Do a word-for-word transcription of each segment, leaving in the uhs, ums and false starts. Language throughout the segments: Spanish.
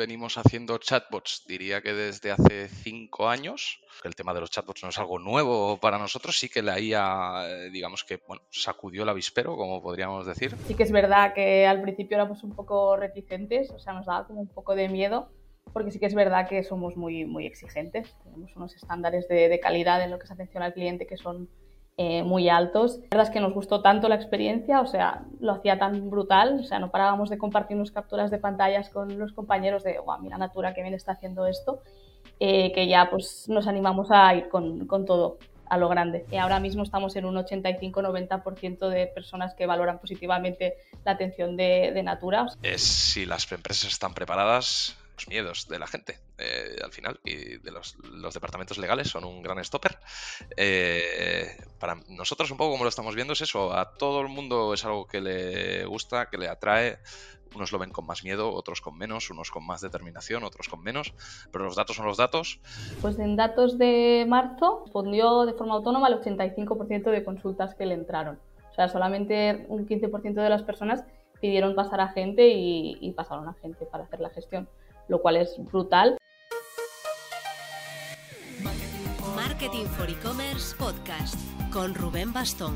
venimos haciendo chatbots, diría que desde hace cinco años. El tema de los chatbots no es algo nuevo para nosotros, sí que la I A, eh, digamos que, bueno, sacudió el avispero, como podríamos decir. Sí que es verdad que al principio éramos un poco reticentes, o sea, nos daba como un poco de miedo, porque sí que es verdad que somos muy, muy exigentes, tenemos unos estándares de, de calidad en lo que es atención al cliente que son eh, muy altos. La verdad es que nos gustó tanto la experiencia, o sea, lo hacía tan brutal, o sea, no parábamos de compartirnos capturas de pantallas con los compañeros de, guau, mira Natura, que bien está haciendo esto, eh, que ya pues nos animamos a ir con, con todo a lo grande. Y ahora mismo estamos en un ochenta y cinco a noventa por ciento de personas que valoran positivamente la atención de, de Natura. Es si las empresas están preparadas, los miedos de la gente, eh, al final, y de los, los departamentos legales son un gran stopper. Eh, para nosotros, un poco como lo estamos viendo, es eso, a todo el mundo es algo que le gusta, que le atrae. Unos lo ven con más miedo, otros con menos, unos con más determinación, otros con menos, pero los datos son los datos. Pues en datos de marzo respondió de forma autónoma al ochenta y cinco por ciento de consultas que le entraron. O sea, solamente un quince por ciento de las personas pidieron pasar a gente y, y pasaron a gente para hacer la gestión, lo cual es brutal. Marketing for E-Commerce Podcast con Rubén Bastón.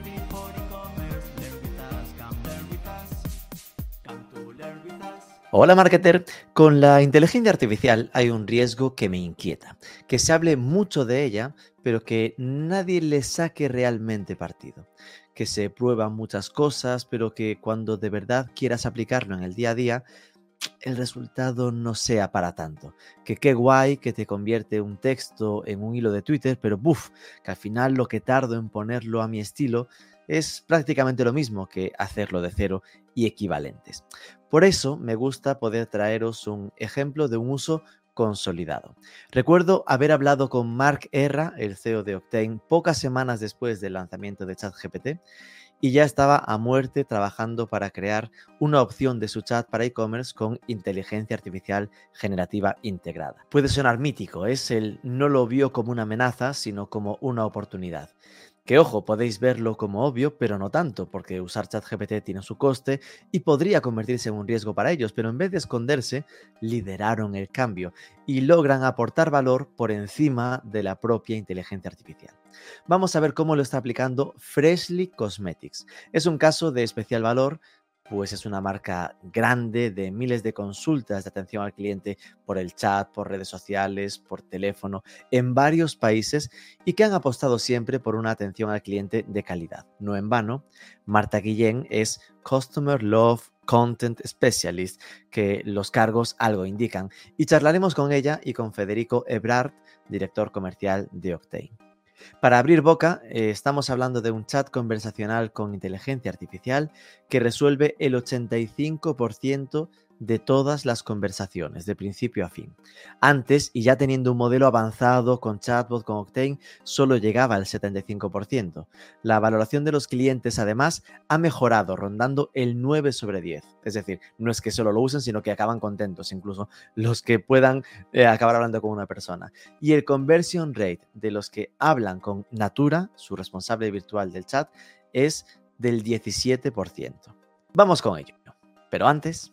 Hola marketer, con la inteligencia artificial hay un riesgo que me inquieta, que se hable mucho de ella, pero que nadie le saque realmente partido, que se prueban muchas cosas, pero que cuando de verdad quieras aplicarlo en el día a día, el resultado no sea para tanto, que qué guay que te convierte un texto en un hilo de Twitter, pero buf, que al final lo que tardo en ponerlo a mi estilo es prácticamente lo mismo que hacerlo de cero y equivalentes. Por eso me gusta poder traeros un ejemplo de un uso consolidado. Recuerdo haber hablado con Mark Erra, el C E O de Octane, pocas semanas después del lanzamiento de ChatGPT, y ya estaba a muerte trabajando para crear una opción de su chat para e-commerce con inteligencia artificial generativa integrada. Puede sonar mítico, es el no lo vio como una amenaza, sino como una oportunidad. Que ojo, podéis verlo como obvio, pero no tanto, porque usar ChatGPT tiene su coste y podría convertirse en un riesgo para ellos, pero en vez de esconderse, lideraron el cambio y logran aportar valor por encima de la propia inteligencia artificial. Vamos a ver cómo lo está aplicando Freshly Cosmetics. Es un caso de especial valor, pues es una marca grande de miles de consultas de atención al cliente por el chat, por redes sociales, por teléfono, en varios países y que han apostado siempre por una atención al cliente de calidad. No en vano, Marta Guillén es Customer Love Content Specialist, que los cargos algo indican, y charlaremos con ella y con Federico Ebrard, director comercial de Octane. Para abrir boca, eh, estamos hablando de un chat conversacional con inteligencia artificial que resuelve el ochenta y cinco por ciento de todas las conversaciones, de principio a fin. Antes, y ya teniendo un modelo avanzado con chatbot con Octane, solo llegaba al setenta y cinco por ciento. La valoración de los clientes, además, ha mejorado, rondando el nueve sobre diez. Es decir, no es que solo lo usen, sino que acaban contentos, incluso los que puedan eh, acabar hablando con una persona. Y el conversion rate de los que hablan con Natura, su responsable virtual del chat, es del diecisiete por ciento. Vamos con ello. Pero antes...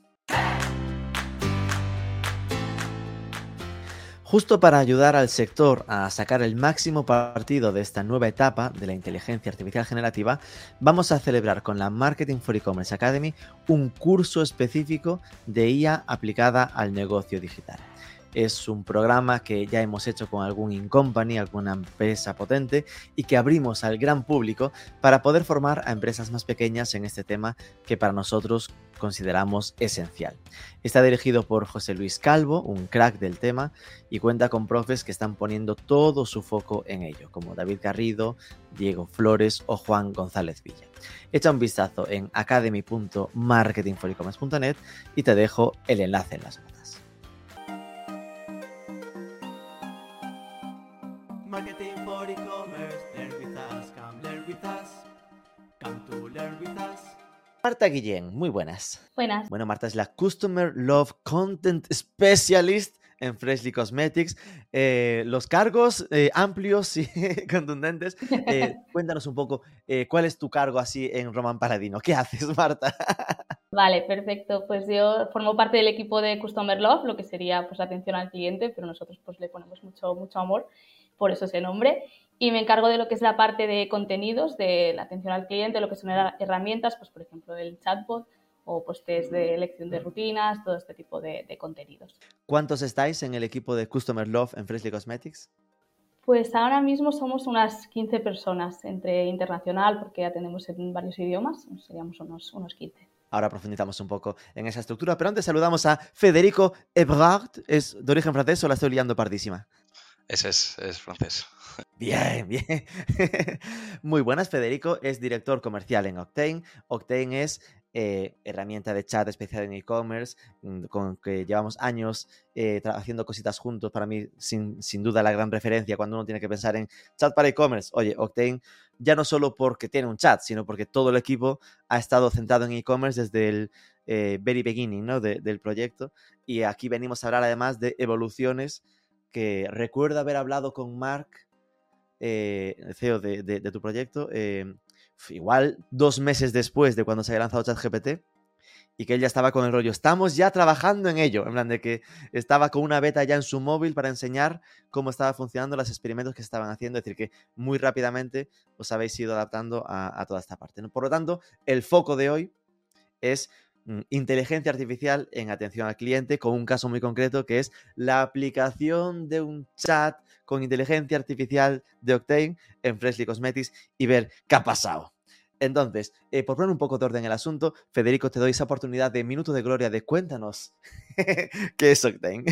Justo para ayudar al sector a sacar el máximo partido de esta nueva etapa de la inteligencia artificial generativa, vamos a celebrar con la Marketing for E-Commerce Academy un curso específico de I A aplicada al negocio digital. Es un programa que ya hemos hecho con algún incompany, alguna empresa potente y que abrimos al gran público para poder formar a empresas más pequeñas en este tema que para nosotros consideramos esencial. Está dirigido por José Luis Calvo, un crack del tema, y cuenta con profes que están poniendo todo su foco en ello, como David Garrido, Diego Flores o Juan González Villa. Echa un vistazo en academy punto marketing for e commerce punto net y te dejo el enlace en las notas. Marketing for e-commerce, learn with us, come learn with us, come to learn with us. Marta Guillén, muy buenas. Buenas. Bueno, Marta es la Customer Love Content Specialist en Freshly Cosmetics. Eh, los cargos eh, amplios y contundentes. Eh, cuéntanos un poco, eh, ¿cuál es tu cargo así en Roman Paladino? ¿Qué haces, Marta? Vale, perfecto. Pues yo formo parte del equipo de Customer Love, lo que sería pues atención al cliente, pero nosotros pues le ponemos mucho, mucho amor, por eso ese nombre. Y me encargo de lo que es la parte de contenidos, de la atención al cliente, lo que son herramientas, pues por ejemplo el chatbot o pues test de elección de rutinas, todo este tipo de, de contenidos. ¿Cuántos estáis en el equipo de Customer Love en Freshly Cosmetics? Pues ahora mismo somos unas quince personas, entre internacional, porque atendemos en varios idiomas, seríamos unos, unos quince. Ahora profundizamos un poco en esa estructura, pero antes saludamos a Federico Ebrard. ¿Es de origen francés o la estoy liando pardísima? Ese es, es francés. Bien, bien. Muy buenas, Federico es director comercial en Octane. Octane es eh, herramienta de chat especial en e-commerce, con que llevamos años eh, haciendo cositas juntos. Para mí, sin, sin duda, la gran referencia cuando uno tiene que pensar en chat para e-commerce. Oye, Octane, ya no solo porque tiene un chat, sino porque todo el equipo ha estado centrado en e-commerce desde el eh, very beginning, ¿no? de, del proyecto. Y aquí venimos a hablar además de evoluciones que recuerdo haber hablado con Mark, eh, el C E O de, de, de tu proyecto, eh, igual dos meses después de cuando se había lanzado ChatGPT, y que él ya estaba con el rollo, estamos ya trabajando en ello, en plan de que estaba con una beta ya en su móvil para enseñar cómo estaba funcionando los experimentos que estaban haciendo, es decir, que muy rápidamente os habéis ido adaptando a, a toda esta parte, ¿no? Por lo tanto, el foco de hoy es inteligencia artificial en atención al cliente, con un caso muy concreto que es la aplicación de un chat con inteligencia artificial de Octane en Freshly Cosmetics y ver qué ha pasado. Entonces, eh, por poner un poco de orden en el asunto, Federico, te doy esa oportunidad de minuto de gloria de cuéntanos qué es Octane.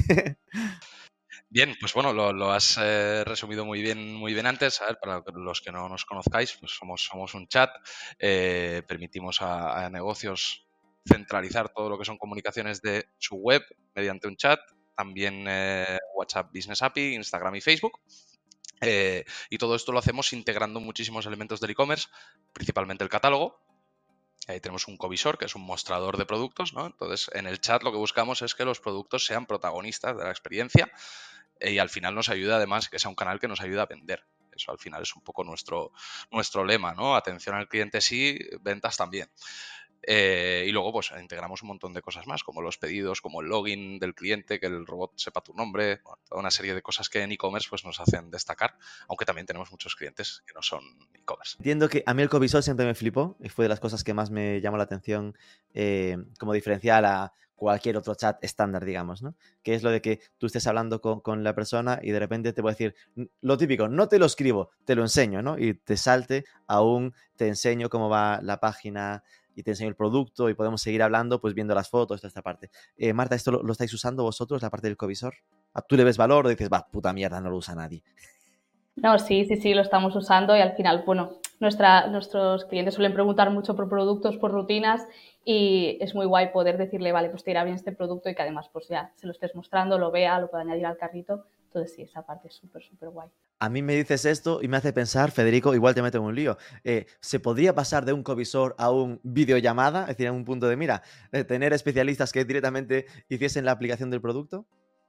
Bien, pues bueno, lo, lo has eh, resumido muy bien, muy bien antes. A ver, para los que no nos conozcáis, pues somos, somos un chat. Eh, permitimos a, a negocios centralizar todo lo que son comunicaciones de su web mediante un chat. También eh, WhatsApp Business A P I, Instagram y Facebook. Eh, y todo esto lo hacemos integrando muchísimos elementos del e-commerce, principalmente el catálogo. Ahí tenemos un covisor, que es un mostrador de productos, ¿no? Entonces, en el chat lo que buscamos es que los productos sean protagonistas de la experiencia y al final nos ayuda además que sea un canal que nos ayuda a vender. Eso al final es un poco nuestro, nuestro lema, ¿no? Atención al cliente sí, ventas también. Eh, y luego pues integramos un montón de cosas más, como los pedidos, como el login del cliente, que el robot sepa tu nombre, bueno, toda una serie de cosas que en e-commerce pues nos hacen destacar, aunque también tenemos muchos clientes que no son e-commerce. Entiendo que a mí el covisor siempre me flipó y fue de las cosas que más me llamó la atención eh, como diferencial a cualquier otro chat estándar, digamos, ¿no? Que es lo de que tú estés hablando con, con la persona y de repente te voy a decir, lo típico, no te lo escribo, te lo enseño, ¿no? Y te salte a un, te enseño cómo va la página y te enseño el producto y podemos seguir hablando, pues viendo las fotos, toda esta parte. Eh, Marta, ¿esto lo, lo estáis usando vosotros, la parte del covisor? ¿Tú le ves valor o dices, va, puta mierda, no lo usa nadie? No, sí, sí, sí, lo estamos usando y al final, bueno, nuestra, nuestros clientes suelen preguntar mucho por productos, por rutinas y es muy guay poder decirle, vale, pues te irá bien este producto y que además pues ya se lo estés mostrando, lo vea, lo pueda añadir al carrito. Entonces sí, esa parte es súper, súper guay. A mí me dices esto y me hace pensar, Federico, igual te meto en un lío. Eh, ¿Se podría pasar de un covisor a un videollamada? Es decir, a un punto de mira, eh, tener especialistas que directamente hiciesen la aplicación del producto.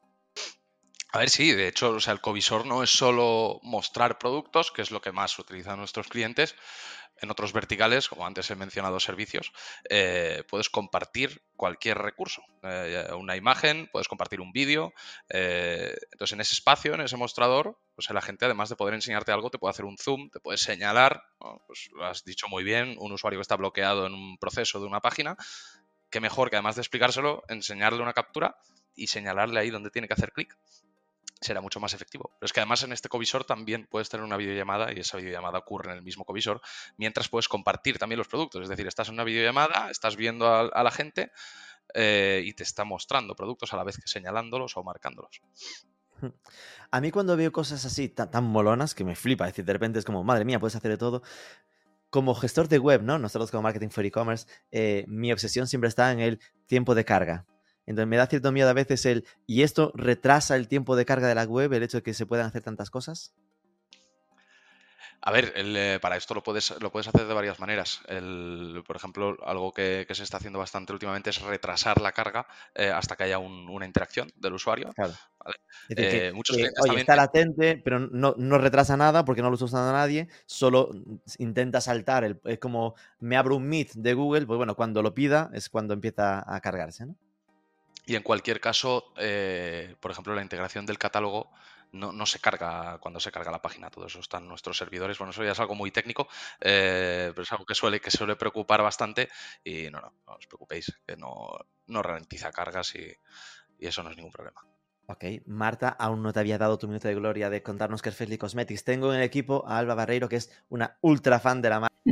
A ver, sí, de hecho, o sea, el covisor no es solo mostrar productos, que es lo que más utilizan nuestros clientes. En otros verticales, como antes he mencionado servicios, eh, puedes compartir cualquier recurso. Eh, una imagen, puedes compartir un vídeo. Eh, entonces, en ese espacio, en ese mostrador, pues la gente, además de poder enseñarte algo, te puede hacer un zoom, te puede señalar, ¿no? Pues lo has dicho muy bien, un usuario que está bloqueado en un proceso de una página, qué mejor que además de explicárselo, enseñarle una captura y señalarle ahí donde tiene que hacer clic. Será mucho más efectivo. Pero es que además en este covisor también puedes tener una videollamada y esa videollamada ocurre en el mismo covisor, mientras puedes compartir también los productos. Es decir, estás en una videollamada, estás viendo a, a la gente eh, y te está mostrando productos a la vez que señalándolos o marcándolos. A mí cuando veo cosas así tan, tan molonas que me flipa, es decir, de repente es como, madre mía, puedes hacer de todo. Como gestor de web, ¿no? Nosotros como Marketing for E-Commerce, eh, mi obsesión siempre está en el tiempo de carga. Entonces me da cierto miedo a veces el, ¿y esto retrasa el tiempo de carga de la web, el hecho de que se puedan hacer tantas cosas? A ver, el, eh, para esto lo puedes, lo puedes hacer de varias maneras. El, por ejemplo, algo que, que se está haciendo bastante últimamente es retrasar la carga eh, hasta que haya un- una interacción del usuario. Claro. ¿Vale? Es decir, que, Eh, muchos que, clientes oye, también está latente, pero no, no retrasa nada porque no lo está usando nadie, solo intenta saltar. El, es como me abro un Meet de Google, pues bueno, cuando lo pida es cuando empieza a cargarse, ¿no? Y en cualquier caso, eh, por ejemplo, la integración del catálogo no, no se carga cuando se carga la página. Todo eso está en nuestros servidores. Bueno, eso ya es algo muy técnico, eh, pero es algo que suele, que suele preocupar bastante. Y no, no, no os preocupéis, que no, no ralentiza cargas y, y eso no es ningún problema. Ok, Marta, aún no te había dado tu minuto de gloria de contarnos qué es Freshly Cosmetics. Tengo en el equipo a Alba Barreiro, que es una ultra fan de la marca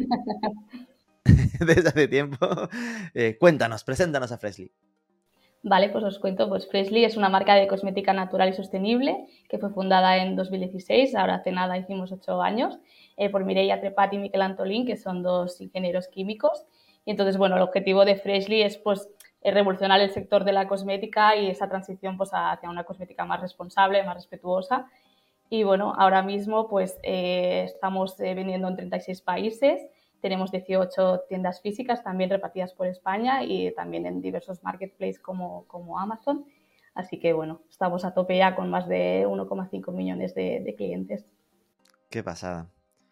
desde hace tiempo. Eh, cuéntanos, preséntanos a Freshly. Vale, pues os cuento, pues Freshly es una marca de cosmética natural y sostenible que fue fundada en dos mil dieciséis, ahora hace nada hicimos ocho años, eh, por Mireia Trepat y Miquel Antolín, que son dos ingenieros químicos. Y entonces, bueno, el objetivo de Freshly es pues revolucionar el sector de la cosmética y esa transición pues hacia una cosmética más responsable, más respetuosa. Y bueno, ahora mismo pues eh, estamos eh, vendiendo en treinta y seis países. Tenemos dieciocho tiendas físicas también repartidas por España y también en diversos marketplaces como, como Amazon. Así que bueno, estamos a tope ya con más de uno coma cinco millones de, de clientes. Qué pasada.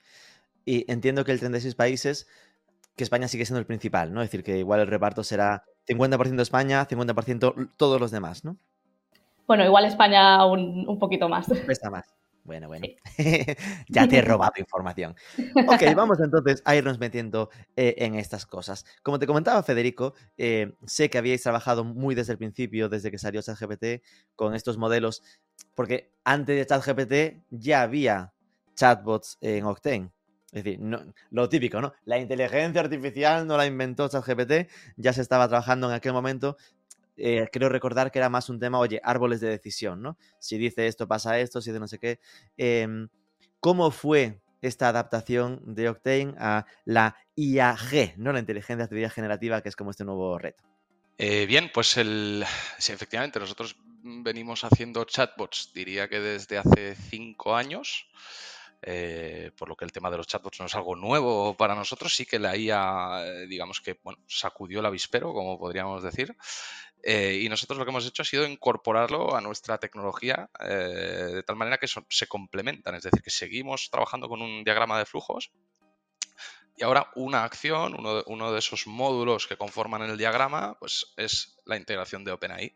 Y entiendo que el treinta y seis países, que España sigue siendo el principal, ¿no? Es decir, que igual el reparto será cincuenta por ciento España, cincuenta por ciento todos los demás, ¿no? Bueno, igual España un, un poquito más. Cuesta más. Bueno, bueno. Sí. Ya te he robado información. Ok, vamos entonces a irnos metiendo eh, en estas cosas. Como te comentaba Federico, eh, sé que habíais trabajado muy desde el principio, desde que salió ChatGPT, con estos modelos, porque antes de ChatGPT ya había chatbots en Octane. Es decir, no, lo típico, ¿no? La inteligencia artificial no la inventó ChatGPT, ya se estaba trabajando en aquel momento. Eh, creo recordar que era más un tema, oye, árboles de decisión, ¿no? Si dice esto, pasa esto, si dice no sé qué. Eh, ¿Cómo fue esta adaptación de Octane a la I A G, ¿no? La inteligencia artificial generativa, que es como este nuevo reto? Eh, bien, pues el, sí, efectivamente, nosotros venimos haciendo chatbots, diría que desde hace cinco años. Eh, por lo que el tema de los chatbots no es algo nuevo para nosotros, sí que la I A, eh, digamos que, bueno, sacudió el avispero, como podríamos decir, eh, y nosotros lo que hemos hecho ha sido incorporarlo a nuestra tecnología eh, de tal manera que son, se complementan, es decir, que seguimos trabajando con un diagrama de flujos y ahora una acción, uno de, uno de esos módulos que conforman el diagrama, pues es la integración de OpenAI.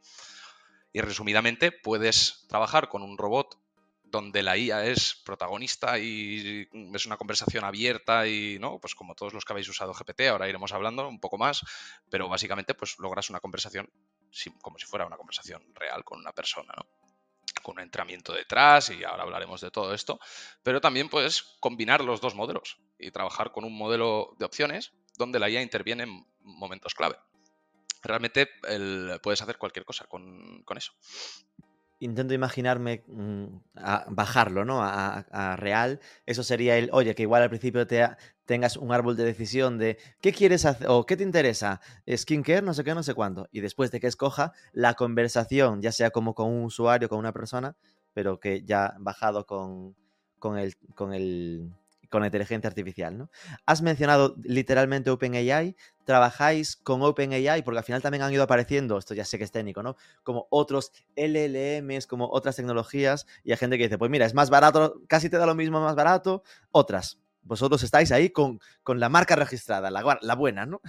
Y resumidamente, puedes trabajar con un robot donde la I A es protagonista y es una conversación abierta y, ¿no? Pues como todos los que habéis usado G P T, ahora iremos hablando un poco más, pero básicamente pues logras una conversación como si fuera una conversación real con una persona, ¿no? Con un entrenamiento detrás y ahora hablaremos de todo esto, pero también puedes combinar los dos modelos y trabajar con un modelo de opciones donde la I A interviene en momentos clave. Realmente el, puedes hacer cualquier cosa con, con eso. Intento imaginarme mmm, a bajarlo, ¿no? A, a, real. Eso sería el, oye, que igual al principio te ha, tengas un árbol de decisión de qué quieres hacer o qué te interesa, skincare, no sé qué, no sé cuánto. Y después de que escoja la conversación, ya sea como con un usuario, con una persona, pero que ya bajado con, con el... Con el con la inteligencia artificial, ¿no? Has mencionado literalmente OpenAI, trabajáis con OpenAI porque al final también han ido apareciendo, esto ya sé que es técnico, ¿no? Como otros L L Ms, como otras tecnologías y hay gente que dice, pues mira, es más barato, casi te da lo mismo más barato, otras. Vosotros estáis ahí con, con la marca registrada, la, la buena, ¿no?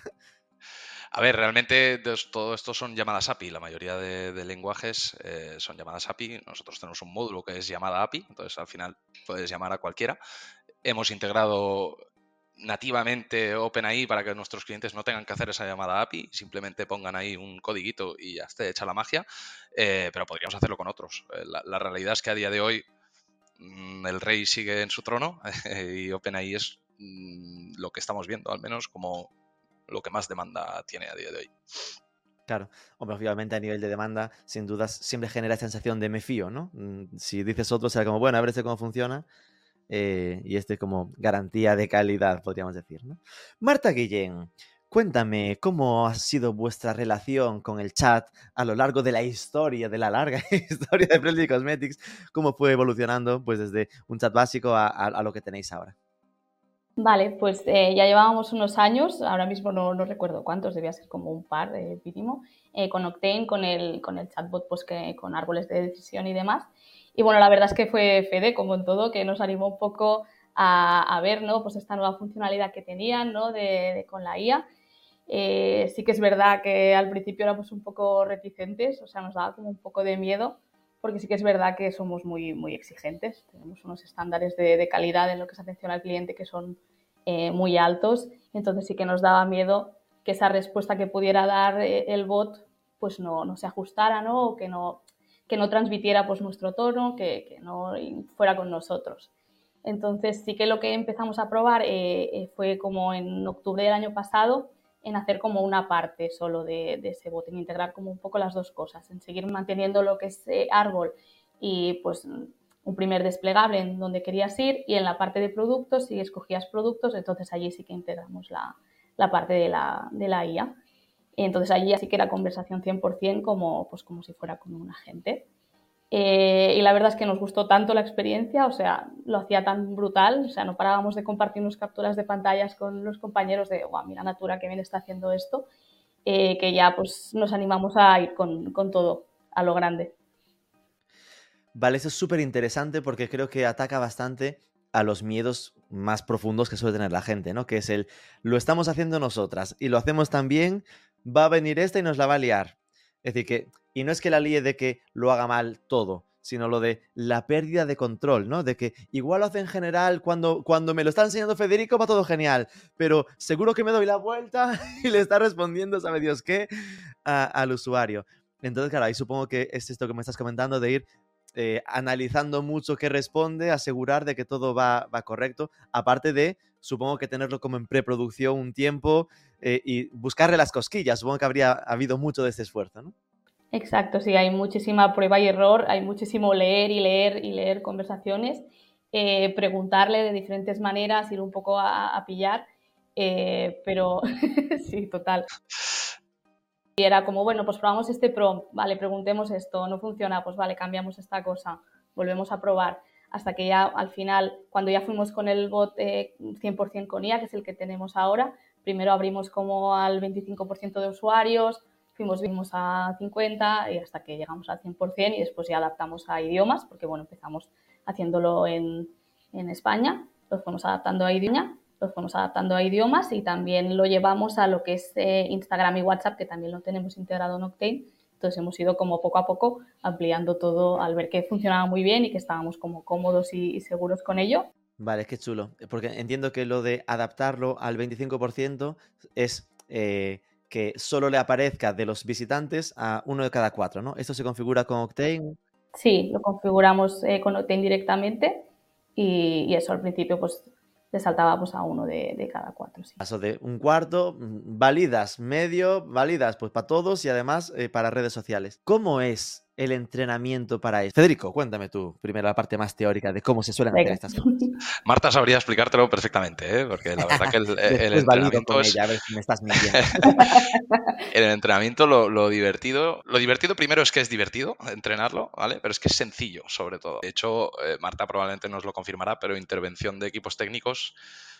A ver, realmente todo esto son llamadas A P I. La mayoría de, de lenguajes eh, son llamadas A P I. Nosotros tenemos un módulo que es llamada A P I, entonces al final puedes llamar a cualquiera. Hemos integrado nativamente OpenAI para que nuestros clientes no tengan que hacer esa llamada A P I, simplemente pongan ahí un codiguito y ya esté hecha la magia, eh, pero podríamos hacerlo con otros. La, la realidad es que a día de hoy mmm, el rey sigue en su trono y OpenAI es mmm, lo que estamos viendo, al menos como lo que más demanda tiene a día de hoy. Claro, hombre, obviamente a nivel de demanda, sin dudas, siempre genera esa sensación de me fío, ¿no? Si dices otro, será como, bueno, a ver este cómo funciona. Eh, y este como garantía de calidad, podríamos decir, ¿no? Marta Guillén, cuéntame cómo ha sido vuestra relación con el chat a lo largo de la historia, de la larga historia de Freshly Cosmetics, cómo fue evolucionando pues desde un chat básico a, a, a lo que tenéis ahora. Vale, pues eh, ya llevábamos unos años, ahora mismo no, no recuerdo cuántos, debía ser como un par eh, mínimo, eh, con Octane, con el, con el chatbot, pues que, con árboles de decisión y demás. Y bueno, la verdad es que fue Fede, como en todo, que nos animó un poco a, a ver, ¿no? Pues esta nueva funcionalidad que tenían, ¿no? de, de, con la I A. Eh, sí que es verdad que al principio éramos un poco reticentes, o sea, nos daba como un poco de miedo, porque sí que es verdad que somos muy, muy exigentes, tenemos unos estándares de, de calidad en lo que es atención al cliente que son eh, muy altos, entonces sí que nos daba miedo que esa respuesta que pudiera dar eh, el bot pues no, no se ajustara, ¿no? O que no, que no transmitiera pues nuestro tono, que, que no fuera con nosotros. Entonces sí que lo que empezamos a probar eh, eh, fue como en octubre del año pasado, en hacer como una parte solo de, de ese bot, en integrar como un poco las dos cosas, en seguir manteniendo lo que es eh, árbol y pues un primer desplegable en donde querías ir, y en la parte de productos, si escogías productos, entonces allí sí que integramos la, la parte de la, de la I A. Y entonces allí sí que era conversación cien por ciento como, pues como si fuera con un agente. Eh, y la verdad es que nos gustó tanto la experiencia, o sea, lo hacía tan brutal, o sea, no parábamos de compartirnos capturas de pantallas con los compañeros de, guau, mira Natura, que bien está haciendo esto, eh, que ya pues nos animamos a ir con, con todo, a lo grande. Vale, eso es súper interesante porque creo que ataca bastante a los miedos más profundos que suele tener la gente, ¿no? Que es el, lo estamos haciendo nosotras y lo hacemos tan bien, va a venir esta y nos la va a liar. Es decir, que, y no es que la líe de que lo haga mal todo, sino lo de la pérdida de control, ¿no? De que igual lo hace en general, cuando, cuando me lo está enseñando Federico va todo genial, pero seguro que me doy la vuelta y le está respondiendo, sabe Dios qué, a, al usuario. Entonces, claro, ahí supongo que es esto que me estás comentando de ir Eh, analizando mucho qué responde, asegurar de que todo va, va correcto, aparte de, supongo que tenerlo como en preproducción un tiempo eh, y buscarle las cosquillas, supongo que habría habido mucho de este esfuerzo, ¿no? Exacto, sí, hay muchísima prueba y error, hay muchísimo leer y leer y leer conversaciones, eh, preguntarle de diferentes maneras, ir un poco a, a pillar, eh, pero sí, total. Y era como, bueno, pues probamos este prompt, vale, preguntemos esto, no funciona, pues vale, cambiamos esta cosa, volvemos a probar, hasta que ya al final, cuando ya fuimos con el bot eh, cien por ciento con I A, que es el que tenemos ahora, primero abrimos como al veinticinco por ciento de usuarios, fuimos, fuimos a cincuenta y hasta que llegamos al cien por ciento, y después ya adaptamos a idiomas, porque bueno, empezamos haciéndolo en, en España, lo fuimos adaptando a idioma, lo fuimos adaptando a idiomas y también lo llevamos a lo que es eh, Instagram y WhatsApp, que también lo tenemos integrado en Octane. Entonces hemos ido como poco a poco ampliando todo al ver que funcionaba muy bien y que estábamos como cómodos y, y seguros con ello. Vale, qué chulo, porque entiendo que lo de adaptarlo al veinticinco por ciento es eh, que solo le aparezca de los visitantes a uno de cada cuatro, ¿no? Esto se configura con Octane. Sí, lo configuramos eh, con Octane directamente y, y eso al principio pues le saltaba pues, a uno de, de cada cuatro. Sí. Paso de un cuarto, válidas, medio, válidas, pues para todos y además eh, para redes sociales. ¿Cómo es el entrenamiento para esto? Federico, cuéntame tú primero la parte más teórica de cómo se suelen hacer estas cosas. Marta sabría explicártelo perfectamente, ¿eh? Porque la verdad que el, el entrenamiento con es... ella, a ver si me estás mintiendo. El entrenamiento, lo, lo divertido, lo divertido primero es que es divertido entrenarlo, ¿vale? Pero es que es sencillo, sobre todo. De hecho, eh, Marta probablemente nos lo confirmará, pero intervención de equipos técnicos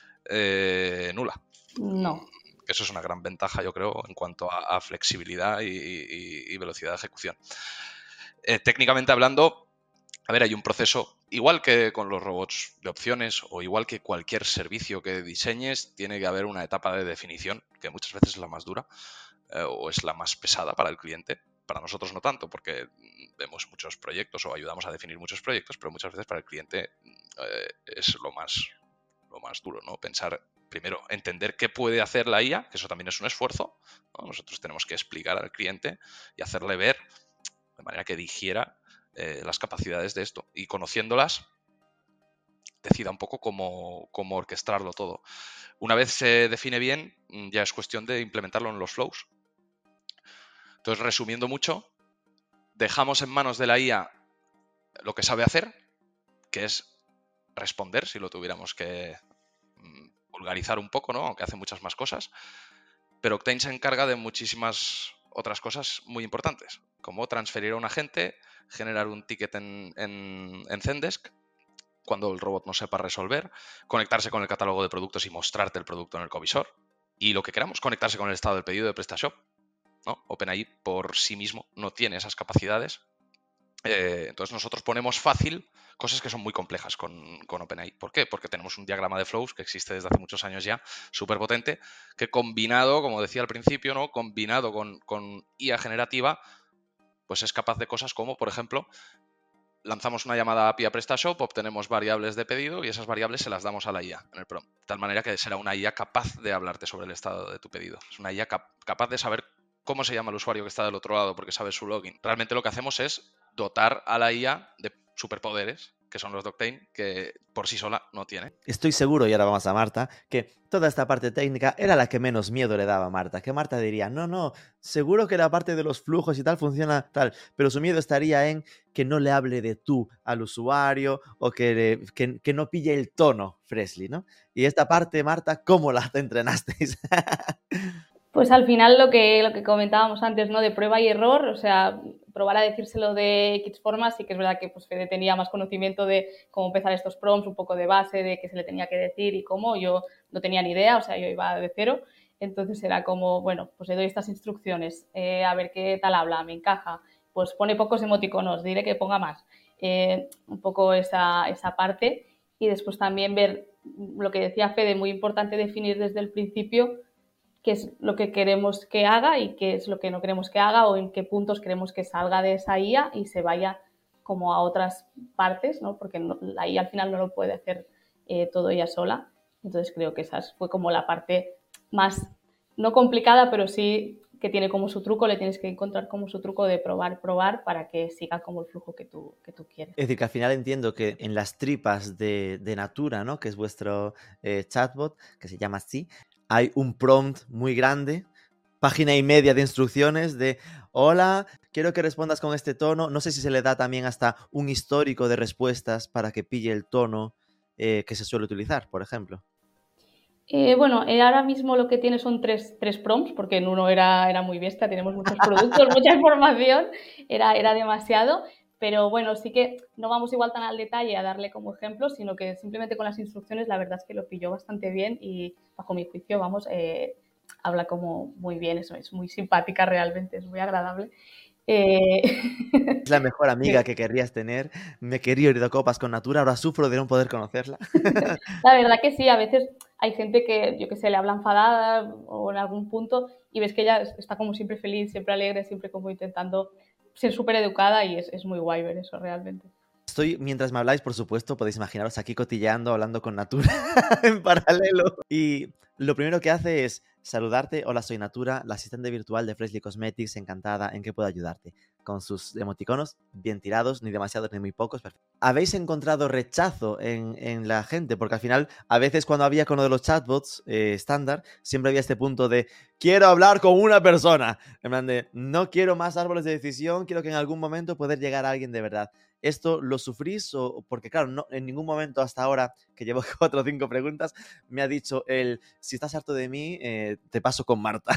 eh, nula. No. Eso es una gran ventaja, yo creo, en cuanto a, a flexibilidad y, y, y velocidad de ejecución. Eh, técnicamente hablando, a ver, hay un proceso, igual que con los robots de opciones o igual que cualquier servicio que diseñes, tiene que haber una etapa de definición, que muchas veces es la más dura eh, o es la más pesada para el cliente. Para nosotros no tanto, porque vemos muchos proyectos o ayudamos a definir muchos proyectos, pero muchas veces para el cliente eh, es lo más, lo más duro, ¿no? Pensar, primero, entender qué puede hacer la I A, que eso también es un esfuerzo, ¿no? Nosotros tenemos que explicar al cliente y hacerle ver de manera que digiera eh, las capacidades de esto. Y conociéndolas, decida un poco cómo, cómo orquestarlo todo. Una vez se define bien, ya es cuestión de implementarlo en los flows. Entonces, resumiendo mucho, dejamos en manos de la I A lo que sabe hacer, que es responder, si lo tuviéramos que vulgarizar un poco, ¿no? Aunque hace muchas más cosas. Pero Octane se encarga de muchísimas otras cosas muy importantes, como transferir a un agente, generar un ticket en, en, en Zendesk cuando el robot no sepa resolver, conectarse con el catálogo de productos y mostrarte el producto en el covisor. Y lo que queramos, conectarse con el estado del pedido de PrestaShop, ¿no? OpenAI por sí mismo no tiene esas capacidades. Eh, entonces nosotros ponemos fácil cosas que son muy complejas con, con OpenAI. ¿Por qué? Porque tenemos un diagrama de flows que existe desde hace muchos años ya, súper potente, que combinado, como decía al principio, ¿no? Combinado con, con I A generativa, pues es capaz de cosas como, por ejemplo, lanzamos una llamada A P I a PrestaShop, obtenemos variables de pedido y esas variables se las damos a la I A en el prompt. De tal manera que será una I A capaz de hablarte sobre el estado de tu pedido. Es una I A cap- capaz de saber cómo se llama el usuario que está del otro lado porque sabe su login. Realmente lo que hacemos es dotar a la I A de superpoderes, que son los Doctane, que por sí sola no tiene. Estoy seguro, y ahora vamos a Marta, que toda esta parte técnica era la que menos miedo le daba a Marta. Que Marta diría, no, no, seguro que la parte de los flujos y tal funciona tal, pero su miedo estaría en que no le hable de tú al usuario o que, le- que, que no pille el tono Freshly, ¿no? Y esta parte, Marta, ¿cómo la entrenasteis? Pues al final lo que, lo que comentábamos antes, ¿no? De prueba y error, o sea, probar a decírselo de X formas, sí que es verdad que pues, Fede tenía más conocimiento de cómo empezar estos prompts, un poco de base, de qué se le tenía que decir y cómo, yo no tenía ni idea, o sea, yo iba de cero, entonces era como, bueno, pues le doy estas instrucciones, eh, a ver qué tal habla, me encaja, pues pone pocos emoticonos, diré que ponga más, eh, un poco esa, esa parte, y después también ver lo que decía Fede, muy importante definir desde el principio qué es lo que queremos que haga y qué es lo que no queremos que haga o en qué puntos queremos que salga de esa I A y se vaya como a otras partes, ¿no? Porque no, la I A al final no lo puede hacer eh, todo ella sola. Entonces creo que esa fue como la parte más, no complicada, pero sí que tiene como su truco, le tienes que encontrar como su truco de probar, probar para que siga como el flujo que tú, que tú quieres. Es decir, que al final entiendo que en las tripas de, de Natura, ¿no? Que es vuestro eh, chatbot, que se llama así, hay un prompt muy grande, página y media de instrucciones de hola, quiero que respondas con este tono. No sé si se le da también hasta un histórico de respuestas para que pille el tono eh, que se suele utilizar, por ejemplo. Eh, bueno, eh, ahora mismo lo que tiene son tres, tres prompts, porque en uno era, era muy bestia, tenemos muchos productos, mucha información, era, era demasiado, pero bueno, sí que no vamos igual tan al detalle a darle como ejemplo, sino que simplemente con las instrucciones la verdad es que lo pilló bastante bien y bajo mi juicio, vamos, eh, habla como muy bien, eso es muy simpática realmente, es muy agradable. Eh... Es la mejor amiga que querrías tener. Me quería ir de copas con Natura, ahora sufro de no poder conocerla. La verdad que sí, a veces hay gente que, yo que sé, le habla enfadada o en algún punto y ves que ella está como siempre feliz, siempre alegre, siempre como intentando ser súper educada y es, es muy guay ver eso realmente. Estoy, mientras me habláis, por supuesto, podéis imaginaros aquí cotilleando, hablando con Natura en paralelo. Y lo primero que hace es saludarte. Hola, soy Natura, la asistente virtual de Freshly Cosmetics. Encantada, ¿en qué puedo ayudarte? Con sus emoticonos bien tirados, ni demasiados ni muy pocos. Perfecto. ¿Habéis encontrado rechazo en, en la gente? Porque al final, a veces cuando había con uno de los chatbots eh, estándar, siempre había este punto de quiero hablar con una persona. En plan de no quiero más árboles de decisión, quiero que en algún momento poder llegar a alguien de verdad. ¿Esto lo sufrís? O, porque claro, no, en ningún momento hasta ahora, que llevo cuatro o cinco preguntas, me ha dicho el, si estás harto de mí, eh, te paso con Marta.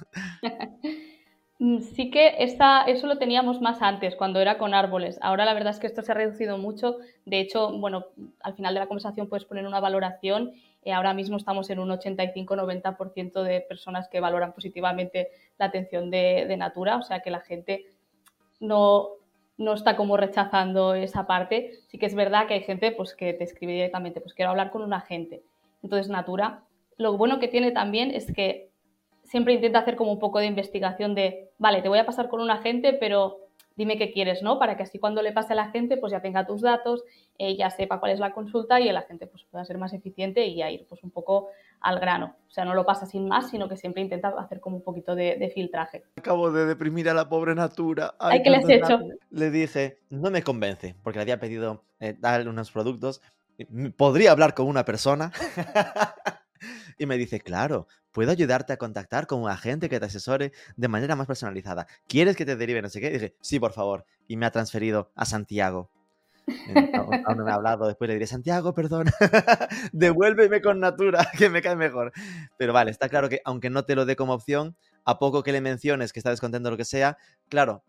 Sí que esta, eso lo teníamos más antes, cuando era con árboles. Ahora la verdad es que esto se ha reducido mucho. De hecho, bueno, al final de la conversación puedes poner una valoración. Eh, ahora mismo estamos en un ochenta y cinco a noventa por ciento de personas que valoran positivamente la atención de, de Natura. O sea que la gente no... no está como rechazando esa parte. Sí que es verdad que hay gente pues, que te escribe directamente, pues quiero hablar con un agente. Entonces, Natura, lo bueno que tiene también es que siempre intenta hacer como un poco de investigación de, vale, te voy a pasar con un agente, pero dime qué quieres, ¿no? Para que así cuando le pase al agente, pues ya tenga tus datos, eh, ya sepa cuál es la consulta y el agente pues pueda ser más eficiente y ya ir pues un poco al grano. O sea, no lo pasa sin más, sino que siempre intenta hacer como un poquito de, de filtraje. Acabo de deprimir a la pobre Natura. Ay, Ay, ¿qué les he hecho? Le dije, no me convence, porque le había pedido eh, darle unos productos. ¿Podría hablar con una persona? Y me dice, claro, puedo ayudarte a contactar con un agente que te asesore de manera más personalizada. ¿Quieres que te derive no sé qué? Y dije, sí, por favor. Y me ha transferido a Santiago. Aún no me ha hablado, después le diré, Santiago, perdón, devuélveme con Natura, que me cae mejor. Pero vale, está claro que aunque no te lo dé como opción, a poco que le menciones que está descontento o lo que sea, claro,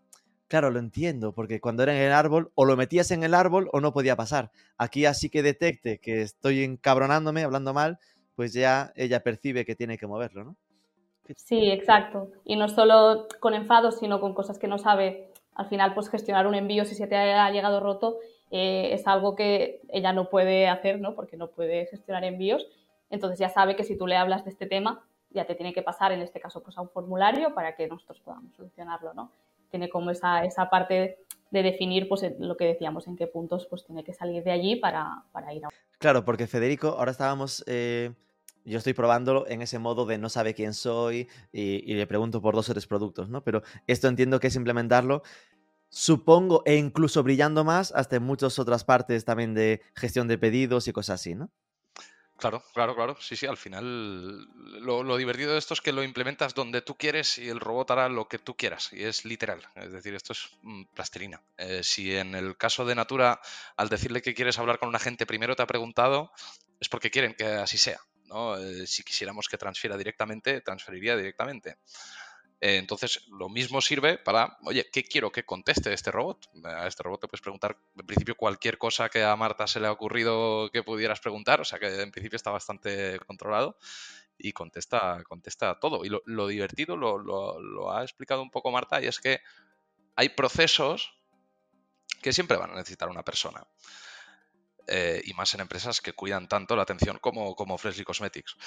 Claro, lo entiendo, porque cuando era en el árbol, o lo metías en el árbol o no podía pasar. Aquí así que detecte que estoy encabronándome, hablando mal, pues ya ella percibe que tiene que moverlo, ¿no? Sí, exacto. Y no solo con enfados, sino con cosas que no sabe. Al final, pues gestionar un envío si se te ha llegado roto eh, es algo que ella no puede hacer, ¿no? Porque no puede gestionar envíos. Entonces ya sabe que si tú le hablas de este tema, ya te tiene que pasar, en este caso, pues a un formulario para que nosotros podamos solucionarlo, ¿no? Tiene como esa, esa parte de definir, pues lo que decíamos, en qué puntos pues tiene que salir de allí para, para ir a... Claro, porque Federico, ahora estábamos, eh, yo estoy probándolo en ese modo de no sabe quién soy y, y le pregunto por dos o tres productos, ¿no? Pero esto entiendo que es implementarlo, supongo, e incluso brillando más hasta en muchas otras partes también de gestión de pedidos y cosas así, ¿no? Claro, claro, claro. Sí, sí, al final lo, lo divertido de esto es que lo implementas donde tú quieres y el robot hará lo que tú quieras. Y es literal. Es decir, esto es mm, plastilina. Eh, si en el caso de Natura, al decirle que quieres hablar con un agente, primero te ha preguntado, es porque quieren que así sea, ¿no? Eh, si quisiéramos que transfiera directamente, transferiría directamente. Eh, entonces, lo mismo sirve para, oye, ¿qué quiero que conteste este robot? A este robot te puedes preguntar, en principio, cualquier cosa que a Marta se le ha ocurrido que pudieras preguntar, o sea que en principio está bastante controlado y contesta, contesta todo. Y lo, lo divertido lo, lo, lo ha explicado un poco Marta, y es que hay procesos que siempre van a necesitar una persona. Eh, y más en empresas que cuidan tanto la atención como, como Freshly Cosmetics.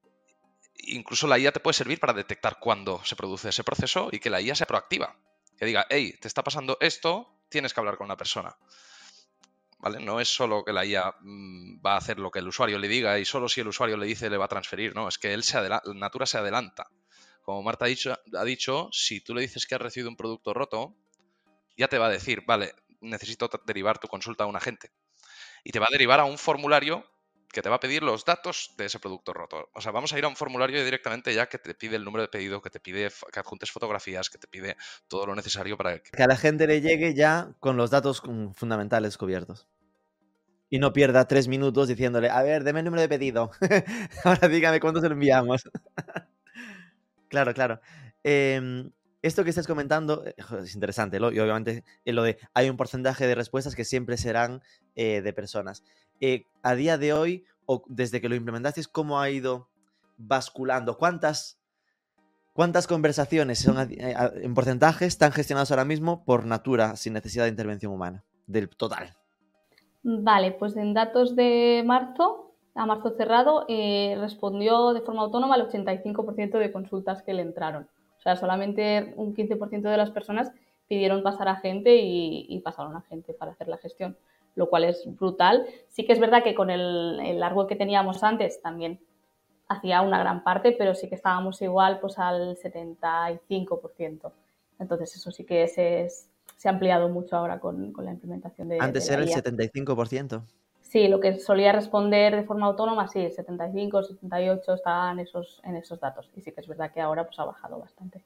Incluso la I A te puede servir para detectar cuándo se produce ese proceso y que la I A sea proactiva. Que diga, hey, te está pasando esto, tienes que hablar con una persona. ¿Vale? No es solo que la I A mmm, va a hacer lo que el usuario le diga y solo si el usuario le dice le va a transferir. No, es que él se adelanta, Natura se adelanta. Como Marta ha dicho, ha dicho, si tú le dices que has recibido un producto roto, ya te va a decir, vale, necesito derivar tu consulta a un agente. Y te va a derivar a un formulario que te va a pedir los datos de ese producto roto. O sea, vamos a ir a un formulario directamente ya que te pide el número de pedido, que te pide que adjuntes fotografías, que te pide todo lo necesario para que... Que a la gente le llegue ya con los datos fundamentales cubiertos. Y no pierda tres minutos diciéndole, a ver, deme el número de pedido. Ahora dígame cuándo se lo enviamos. Claro, claro. Eh, esto que estás comentando es interesante, ¿no? Y obviamente lo de hay un porcentaje de respuestas que siempre serán eh, de personas. Eh, a día de hoy, o desde que lo implementasteis, ¿cómo ha ido basculando? ¿Cuántas, cuántas conversaciones son en porcentaje están gestionadas ahora mismo por Natura sin necesidad de intervención humana? Del total. Vale, pues en datos de marzo, a marzo cerrado, eh, respondió de forma autónoma el ochenta y cinco por ciento de consultas que le entraron. O sea, solamente un quince por ciento de las personas pidieron pasar a gente y, y pasaron a gente para hacer la gestión, lo cual es brutal. Sí que es verdad que con el, el árbol que teníamos antes también hacía una gran parte, pero sí que estábamos igual pues al setenta y cinco por ciento. Entonces eso sí que es, es, se ha ampliado mucho ahora con, con la implementación de, Antes de la era el I A. setenta y cinco por ciento. Sí, lo que solía responder de forma autónoma, sí, setenta y cinco, setenta y ocho estaban esos, en esos datos. Y sí que es verdad que ahora pues ha bajado bastante.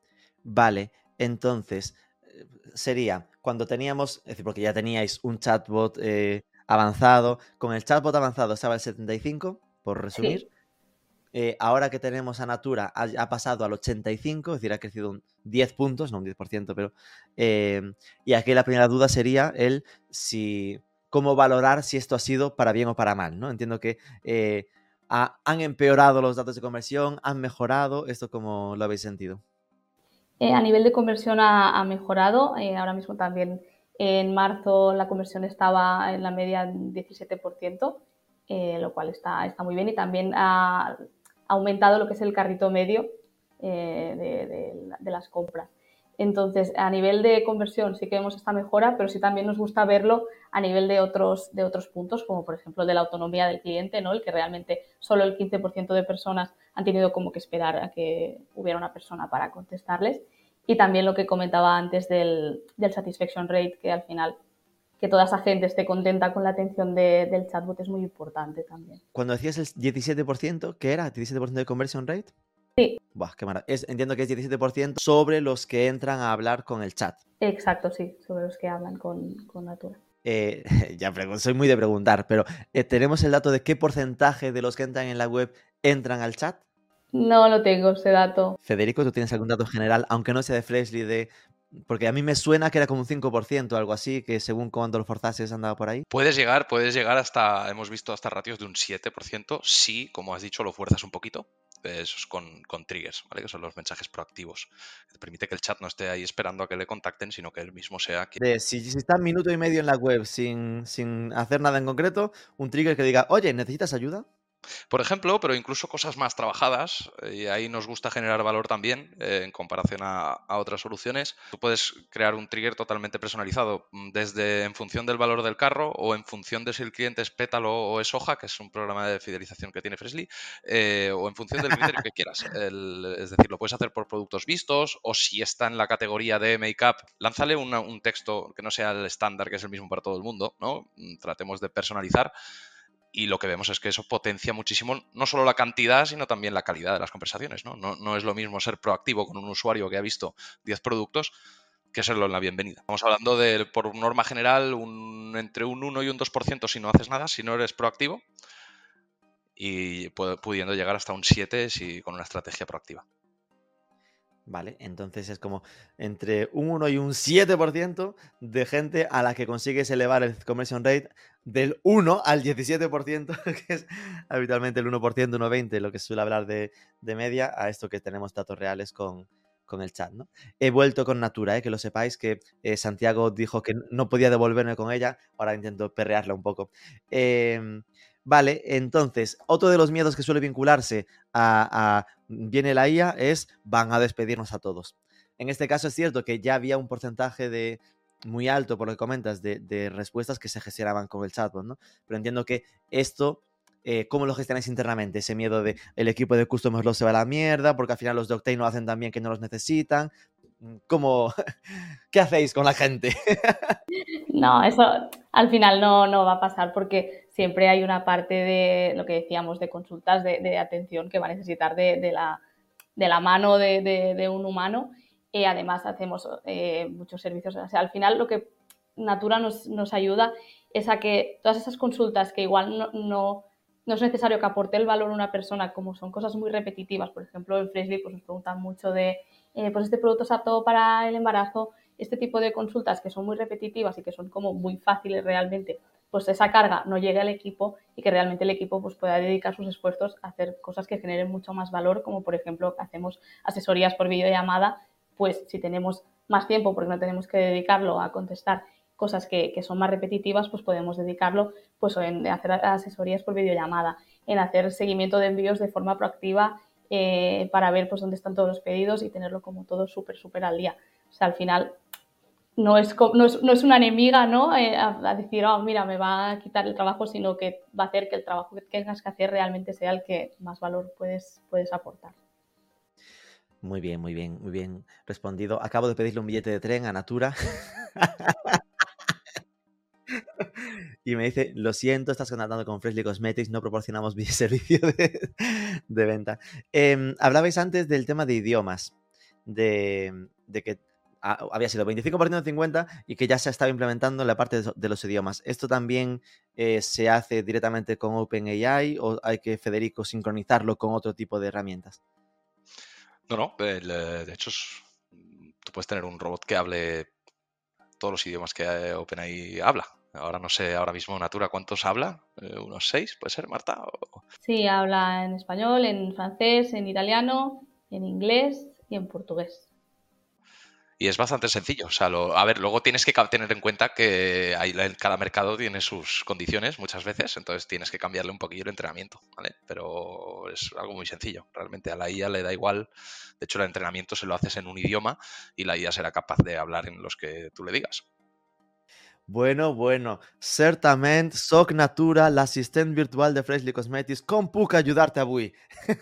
Vale, entonces sería cuando teníamos, es decir, porque ya teníais un chatbot eh, avanzado, con el chatbot avanzado estaba el setenta y cinco, por resumir. Sí. Eh, ahora que tenemos a Natura ha, ha pasado al ochenta y cinco, es decir, ha crecido un diez puntos, no un diez por ciento, pero... Eh, y aquí la primera duda sería el si... cómo valorar si esto ha sido para bien o para mal, ¿no? Entiendo que eh, ha, han empeorado los datos de conversión, han mejorado, ¿esto cómo lo habéis sentido? Eh, a nivel de conversión ha, ha mejorado, eh, ahora mismo también en marzo la conversión estaba en la media diecisiete por ciento, eh, lo cual está, está muy bien, y también ha aumentado lo que es el carrito medio eh, de, de, de las compras. Entonces, a nivel de conversión sí que vemos esta mejora, pero sí también nos gusta verlo a nivel de otros, de otros puntos, como por ejemplo de la autonomía del cliente, ¿no? El que realmente solo el quince por ciento de personas han tenido como que esperar a que hubiera una persona para contestarles. Y también lo que comentaba antes del, del satisfaction rate, que al final que toda esa gente esté contenta con la atención de, del chatbot es muy importante también. Cuando decías el diecisiete por ciento, ¿qué era? ¿diecisiete por ciento de conversion rate? Sí. Buah, qué maravilla. Es, entiendo que es diecisiete por ciento sobre los que entran a hablar con el chat. Exacto, sí, sobre los que hablan con, con Natura. Eh, ya soy muy de preguntar, pero eh, ¿tenemos el dato de qué porcentaje de los que entran en la web entran al chat? No lo tengo, ese dato. Federico, ¿tú tienes algún dato general, aunque no sea de Freshly, de Porque a mí me suena que era como un cinco por ciento o algo así, que según cuando lo forzases andaba por ahí. Puedes llegar, puedes llegar hasta, hemos visto hasta ratios de un siete por ciento si, como has dicho, lo fuerzas un poquito. Eso es con, con triggers, ¿vale? Que son los mensajes proactivos. Que te permite que el chat no esté ahí esperando a que le contacten, sino que él mismo sea quien... De si, si está un minuto y medio en la web sin, sin hacer nada en concreto, un trigger que diga, oye, ¿necesitas ayuda? Por ejemplo, pero incluso cosas más trabajadas, eh, y ahí nos gusta generar valor también eh, en comparación a, a otras soluciones. Tú puedes crear un trigger totalmente personalizado, mm, desde en función del valor del carro o en función de si el cliente es Pétalo o es Hoja, que es un programa de fidelización que tiene Freshly, eh, o en función del criterio que quieras. El- es decir, lo puedes hacer por productos vistos o si está en la categoría de make-up, lánzale una- un texto que no sea el estándar, que es el mismo para todo el mundo, ¿no? Mm, Tratemos de personalizar. Y lo que vemos es que eso potencia muchísimo no solo la cantidad, sino también la calidad de las conversaciones, ¿no? No, no es lo mismo ser proactivo con un usuario que ha visto diez productos que serlo en la bienvenida. Estamos hablando de, por norma general, un, entre un uno y un dos por ciento si no haces nada, si no eres proactivo, y pu- pudiendo llegar hasta un siete si con una estrategia proactiva. Vale, entonces es como entre un uno y un siete por ciento de gente a la que consigues elevar el conversion rate del uno al diecisiete por ciento, que es habitualmente el uno por ciento, uno por ciento, veinte por ciento, lo que se suele hablar de, de media, a esto que tenemos datos reales con, con el chat, ¿no? He vuelto con Natura, ¿eh? Que lo sepáis, que eh, Santiago dijo que no podía devolverme con ella, ahora intento perrearla un poco. Eh, vale, entonces, otro de los miedos que suele vincularse a, a viene la I A es van a despedirnos a todos. En este caso es cierto que ya había un porcentaje de muy alto, por lo que comentas, de, de respuestas que se gestionaban con el chatbot, ¿no? Pero entiendo que esto, eh, ¿cómo lo gestionáis internamente? Ese miedo de el equipo de Customers lo se va a la mierda, porque al final los de Octane lo hacen tan bien que no los necesitan. ¿Cómo? ¿Qué hacéis con la gente? No, eso al final no, no va a pasar porque siempre hay una parte de lo que decíamos de consultas de, de atención que va a necesitar de, de, la, de la mano de, de, de un humano. Y además hacemos eh, muchos servicios. O sea, al final lo que Natura nos, nos ayuda es a que todas esas consultas que igual no, no, no es necesario que aporte el valor a una persona, como son cosas muy repetitivas, por ejemplo en Freshly pues nos preguntan mucho de eh, pues este producto es apto para el embarazo, este tipo de consultas que son muy repetitivas y que son como muy fáciles realmente, pues esa carga no llegue al equipo y que realmente el equipo pues pueda dedicar sus esfuerzos a hacer cosas que generen mucho más valor, como por ejemplo hacemos asesorías por videollamada, pues si tenemos más tiempo porque no tenemos que dedicarlo a contestar cosas que, que son más repetitivas, pues podemos dedicarlo pues en hacer asesorías por videollamada, en hacer seguimiento de envíos de forma proactiva eh, para ver pues dónde están todos los pedidos y tenerlo como todo súper, súper al día. O sea, al final no es, no es, no es una enemiga, ¿no? Eh, a, a decir, oh, mira, me va a quitar el trabajo, sino que va a hacer que el trabajo que tengas que hacer realmente sea el que más valor puedes, puedes aportar. Muy bien, muy bien, muy bien respondido. Acabo de pedirle un billete de tren a Natura. Y me dice, lo siento, estás contratando con Freshly Cosmetics, no proporcionamos servicio de, de venta. Eh, hablabais antes del tema de idiomas, de, de que ah, había sido veinticinco por ciento de cincuenta y que ya se estaba implementando en la parte de, de los idiomas. ¿Esto también eh, se hace directamente con OpenAI o hay que, Federico, sincronizarlo con otro tipo de herramientas? No, no, el, de hecho es, tú puedes tener un robot que hable todos los idiomas que OpenAI habla. Ahora no sé, ahora mismo Natura, ¿cuántos habla? Eh, ¿Unos seis? ¿Puede ser, Marta? ¿O... Sí, habla en español, en francés, en italiano, en inglés y en portugués. Y es bastante sencillo. O sea, lo, a ver, luego tienes que tener en cuenta que hay, cada mercado tiene sus condiciones muchas veces, entonces tienes que cambiarle un poquillo el entrenamiento, ¿vale? Pero es algo muy sencillo. Realmente a la I A le da igual. De hecho, el entrenamiento se lo haces en un idioma y la I A será capaz de hablar en los que tú le digas. Bueno, bueno, certament soc Natura, l'assistent virtual de Freshly Cosmetics. Com puc ayudarte avui?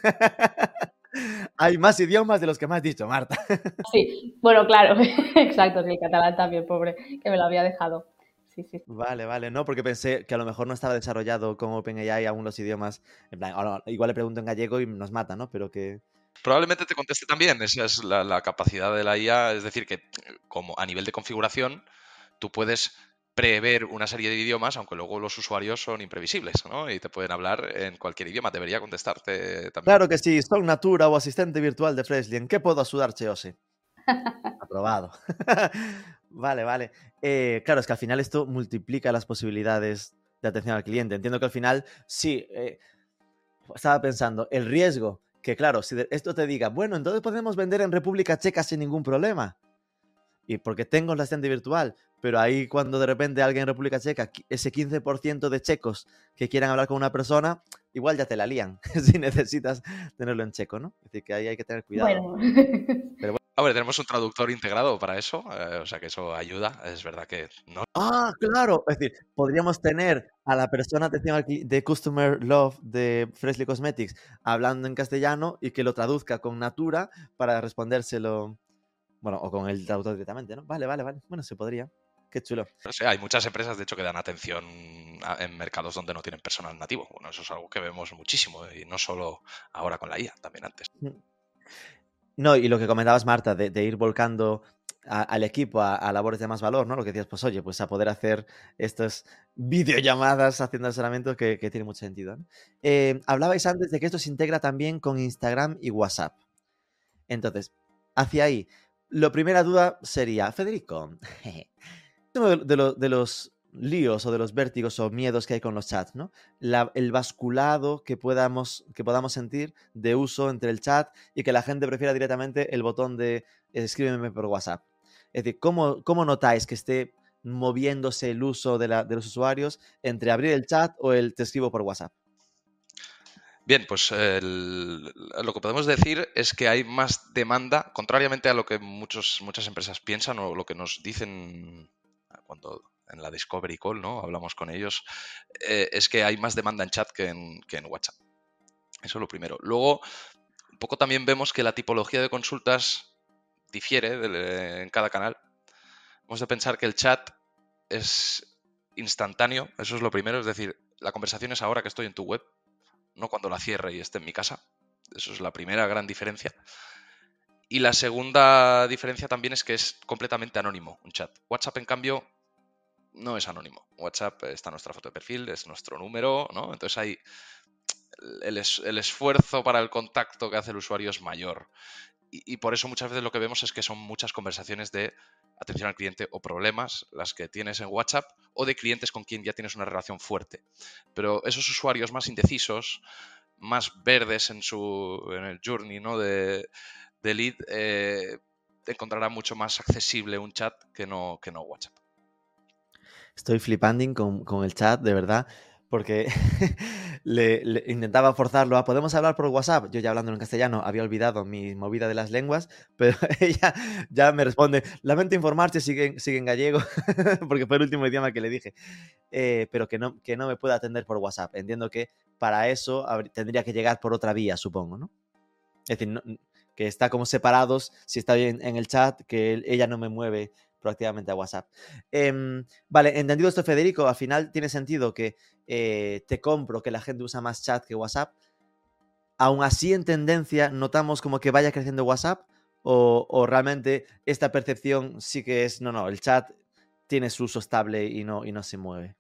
Hay más idiomas de los que me has dicho, Marta. Sí, bueno, claro, exacto, sí, el catalán también, pobre, que me lo había dejado. Sí, sí. Vale, vale, no, porque pensé que a lo mejor no estaba desarrollado con OpenAI aún los idiomas. En plan, ahora, igual le pregunto en gallego y nos mata, ¿no? Pero que... Probablemente te conteste también. Esa es la, la capacidad de la I A. Es decir, que como a nivel de configuración, tú puedes prever una serie de idiomas, aunque luego los usuarios son imprevisibles, ¿no? Y te pueden hablar en cualquier idioma. Debería contestarte también. Claro que sí, soy Natura o asistente virtual de Freshly. ¿En qué puedo ayudarte, Ose? Aprobado. Vale, vale. Eh, claro, es que al final esto multiplica las posibilidades de atención al cliente. Entiendo que al final, sí, eh, estaba pensando, el riesgo, que claro, si de- esto te diga, bueno, entonces podemos vender en República Checa sin ningún problema. Y porque tengo la asistente virtual, pero ahí cuando de repente alguien en República Checa, qui- ese quince por ciento de checos que quieran hablar con una persona, igual ya te la lían si necesitas tenerlo en checo, ¿no? Es decir, que ahí hay que tener cuidado. Bueno, Hombre, tenemos un traductor integrado para eso, eh, o sea que eso ayuda. Es verdad que no. Ah, claro. Es decir, podríamos tener a la persona atención al cli- de Customer Love de Freshly Cosmetics hablando en castellano y que lo traduzca con Natura para respondérselo, bueno, o con el traductor directamente, ¿no? Vale, vale, vale. Bueno, se podría. Qué chulo. No sé, hay muchas empresas, de hecho, que dan atención a- en mercados donde no tienen personal nativo. Bueno, eso es algo que vemos muchísimo, y no solo ahora con la I A, también antes. No, y lo que comentabas, Marta, de, de ir volcando a- al equipo a, a labores de más valor, ¿no? Lo que decías, pues oye, pues a poder hacer estas videollamadas haciendo asesoramiento que, que tiene mucho sentido, ¿no? Eh, hablabais antes de que esto se integra también con Instagram y WhatsApp. Entonces, hacia ahí, la primera duda sería, Federico, uno de, de lo- de los líos o de los vértigos o miedos que hay con los chats, ¿no? La- el basculado que podamos, que podamos sentir de uso entre el chat y que la gente prefiera directamente el botón de escríbeme por WhatsApp. Es decir, ¿cómo, cómo notáis que esté moviéndose el uso de, la- de los usuarios entre abrir el chat o el te escribo por WhatsApp? Bien, pues el- lo que podemos decir es que hay más demanda, contrariamente a lo que muchos, muchas empresas piensan o lo que nos dicen cuando en la Discovery Call, ¿no? Hablamos con ellos, eh, es que hay más demanda en chat que en, que en WhatsApp. Eso es lo primero. Luego, un poco también vemos que la tipología de consultas difiere de- en cada canal. Hemos de pensar que el chat es instantáneo, eso es lo primero, es decir, la conversación es ahora que estoy en tu web, no cuando la cierre y esté en mi casa. Eso es la primera gran diferencia. Y la segunda diferencia también es que es completamente anónimo un chat. WhatsApp, en cambio, no es anónimo. WhatsApp está nuestra foto de perfil, es nuestro número, ¿no? Entonces hay el, es- el esfuerzo para el contacto que hace el usuario es mayor. Y, y por eso muchas veces lo que vemos es que son muchas conversaciones de atención al cliente o problemas las que tienes en WhatsApp o de clientes con quien ya tienes una relación fuerte. Pero esos usuarios más indecisos, más verdes en su en el journey, ¿no? de, de lead, eh, encontrará mucho más accesible un chat que no, que no WhatsApp. Estoy flipando con, con el chat, de verdad, porque le, le intentaba forzarlo a ¿podemos hablar por WhatsApp? Yo ya hablando en castellano había olvidado mi movida de las lenguas, pero ella ya me responde, lamento informarte, sigue, en- sigue en gallego, porque fue el último idioma que le dije, eh, pero que no, que no me puede atender por WhatsApp. Entiendo que para eso habr- tendría que llegar por otra vía, supongo, ¿no? Es decir, no- que está como separados, si está bien en el chat, que él- ella no me mueve proactivamente a WhatsApp. Em, vale, entendido esto, Federico, al final tiene sentido que eh, te compro que la gente usa más chat que WhatsApp. Aún así, en tendencia, notamos como que vaya creciendo WhatsApp o, o realmente esta percepción sí que es, no, no, el chat tiene su uso estable y no, y no se mueve.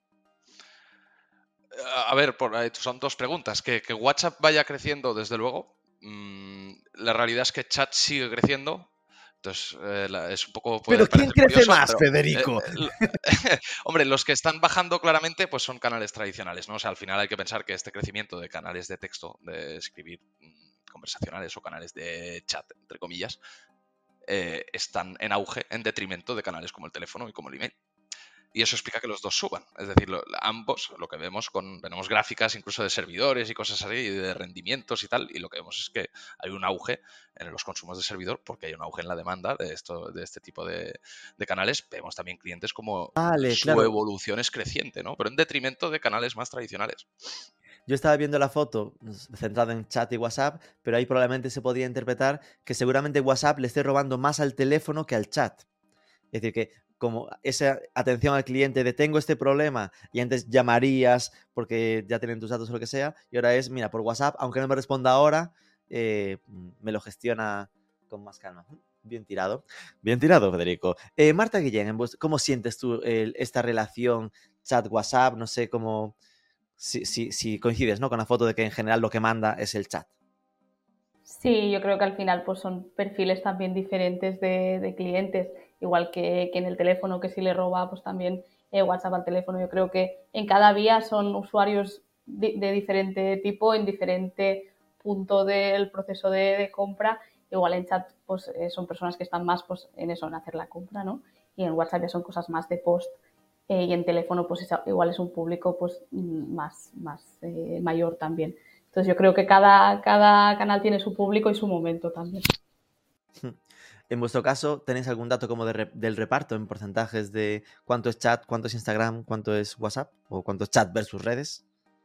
A ver, por, ahí son dos preguntas. Que, que WhatsApp vaya creciendo, desde luego. Mm, la realidad es que chat sigue creciendo. Entonces, eh, la- es un poco, puede Pero ¿quién parecer crece curioso, más, pero, eh, Federico? eh, l- hombre, los que están bajando claramente, pues son canales tradicionales, ¿no? O sea, al final hay que pensar que este crecimiento de canales de texto, de escribir mm, conversacionales o canales de chat, entre comillas, eh, están en auge en detrimento de canales como el teléfono y como el email. Y eso explica que los dos suban. Es decir, lo- ambos, lo que vemos con, tenemos gráficas incluso de servidores y cosas así, y de rendimientos y tal, y lo que vemos es que hay un auge en los consumos de servidor porque hay un auge en la demanda de, esto, de este tipo de, de canales. Vemos también clientes como Vale, su claro. evolución es creciente, ¿no? Pero en detrimento de canales más tradicionales. Yo estaba viendo la foto centrada en chat y WhatsApp, pero ahí probablemente se podría interpretar que seguramente WhatsApp le esté robando más al teléfono que al chat. Es decir, que como esa atención al cliente de tengo este problema y antes llamarías porque ya tienen tus datos o lo que sea, y ahora es, mira, por WhatsApp, aunque no me responda ahora, eh, me lo gestiona con más calma. Bien tirado. Bien tirado, Federico. Eh, Marta Guillén, en vos- ¿cómo sientes tú el- esta relación chat-WhatsApp? No sé cómo... Si, si, si coincides, ¿no? Con la foto de que en general lo que manda es el chat. Sí, yo creo que al final pues son perfiles también diferentes de, de clientes, igual que, que en el teléfono, que si le roba pues también eh, WhatsApp al teléfono. Yo creo que en cada vía son usuarios de, de diferente tipo, en diferente punto del proceso de, de compra. Igual en chat pues eh, son personas que están más pues en eso, en hacer la compra, ¿no? Y en WhatsApp ya son cosas más de post. Eh, y en teléfono pues es- igual es un público pues mm, más, más eh, mayor también. Entonces yo creo que cada, cada canal tiene su público y su momento también. En vuestro caso, ¿tenéis algún dato como de re- del reparto en porcentajes de cuánto es chat, cuánto es Instagram, cuánto es WhatsApp o cuánto es chat versus redes?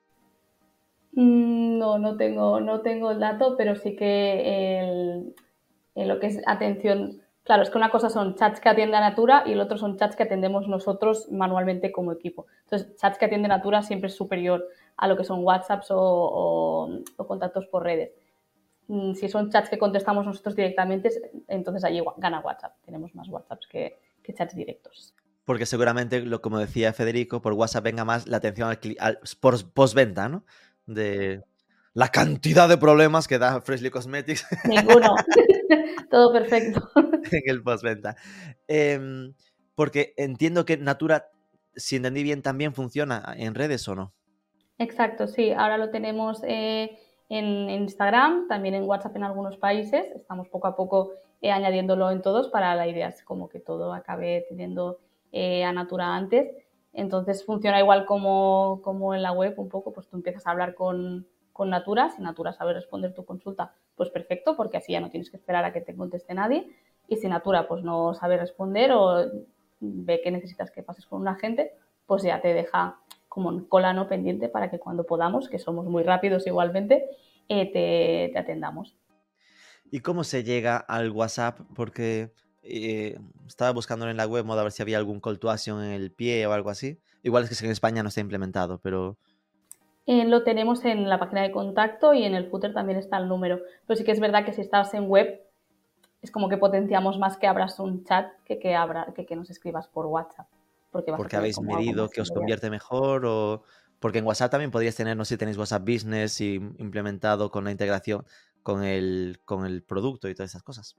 Mm, No, no tengo, no tengo el dato, pero sí que el, en lo que es atención, claro, es que una cosa son chats que atiende a Natura y el otro son chats que atendemos nosotros manualmente como equipo. Entonces, chats que atiende Natura siempre es superior a lo que son WhatsApps o, o, o contactos por redes. Mm, Si son chats que contestamos nosotros directamente, entonces allí gana WhatsApp. Tenemos más WhatsApps que, que chats directos. Porque seguramente, lo, como decía Federico, por WhatsApp venga más la atención al, cli- al por- postventa, ¿no? De la cantidad de problemas que da Freshly Cosmetics Ninguno. Todo perfecto. en el postventa. Em, porque entiendo que Natura, si entendí bien, también funciona en redes o no. Exacto, sí. Ahora lo tenemos eh, en Instagram, también en WhatsApp en algunos países. Estamos poco a poco eh, añadiéndolo en todos para la idea es como que todo acabe teniendo eh, a Natura antes. Entonces funciona igual como, como en la web un poco, pues tú empiezas a hablar con, con Natura, si Natura sabe responder tu consulta, pues perfecto, porque así ya no tienes que esperar a que te conteste nadie. Y si Natura pues no sabe responder o ve que necesitas que pases con un agente, pues ya te deja como en cola no pendiente para que cuando podamos, que somos muy rápidos igualmente, eh, te, te atendamos. ¿Y cómo se llega al WhatsApp? Porque eh, estaba buscándolo en la web, modo a ver si había algún call to action en el pie o algo así. Igual es que en España no está implementado, pero Eh, lo tenemos en la página de contacto y en el footer también está el número. Pero sí que es verdad que si estás en web, es como que potenciamos más que abras un chat que que, abra, que, que nos escribas por WhatsApp, porque vas a porque tener habéis como algo medido más que os inmediato. convierte mejor o porque en WhatsApp también podríais tener, no sé si tenéis WhatsApp Business y implementado con la integración con el, con el producto y todas esas cosas.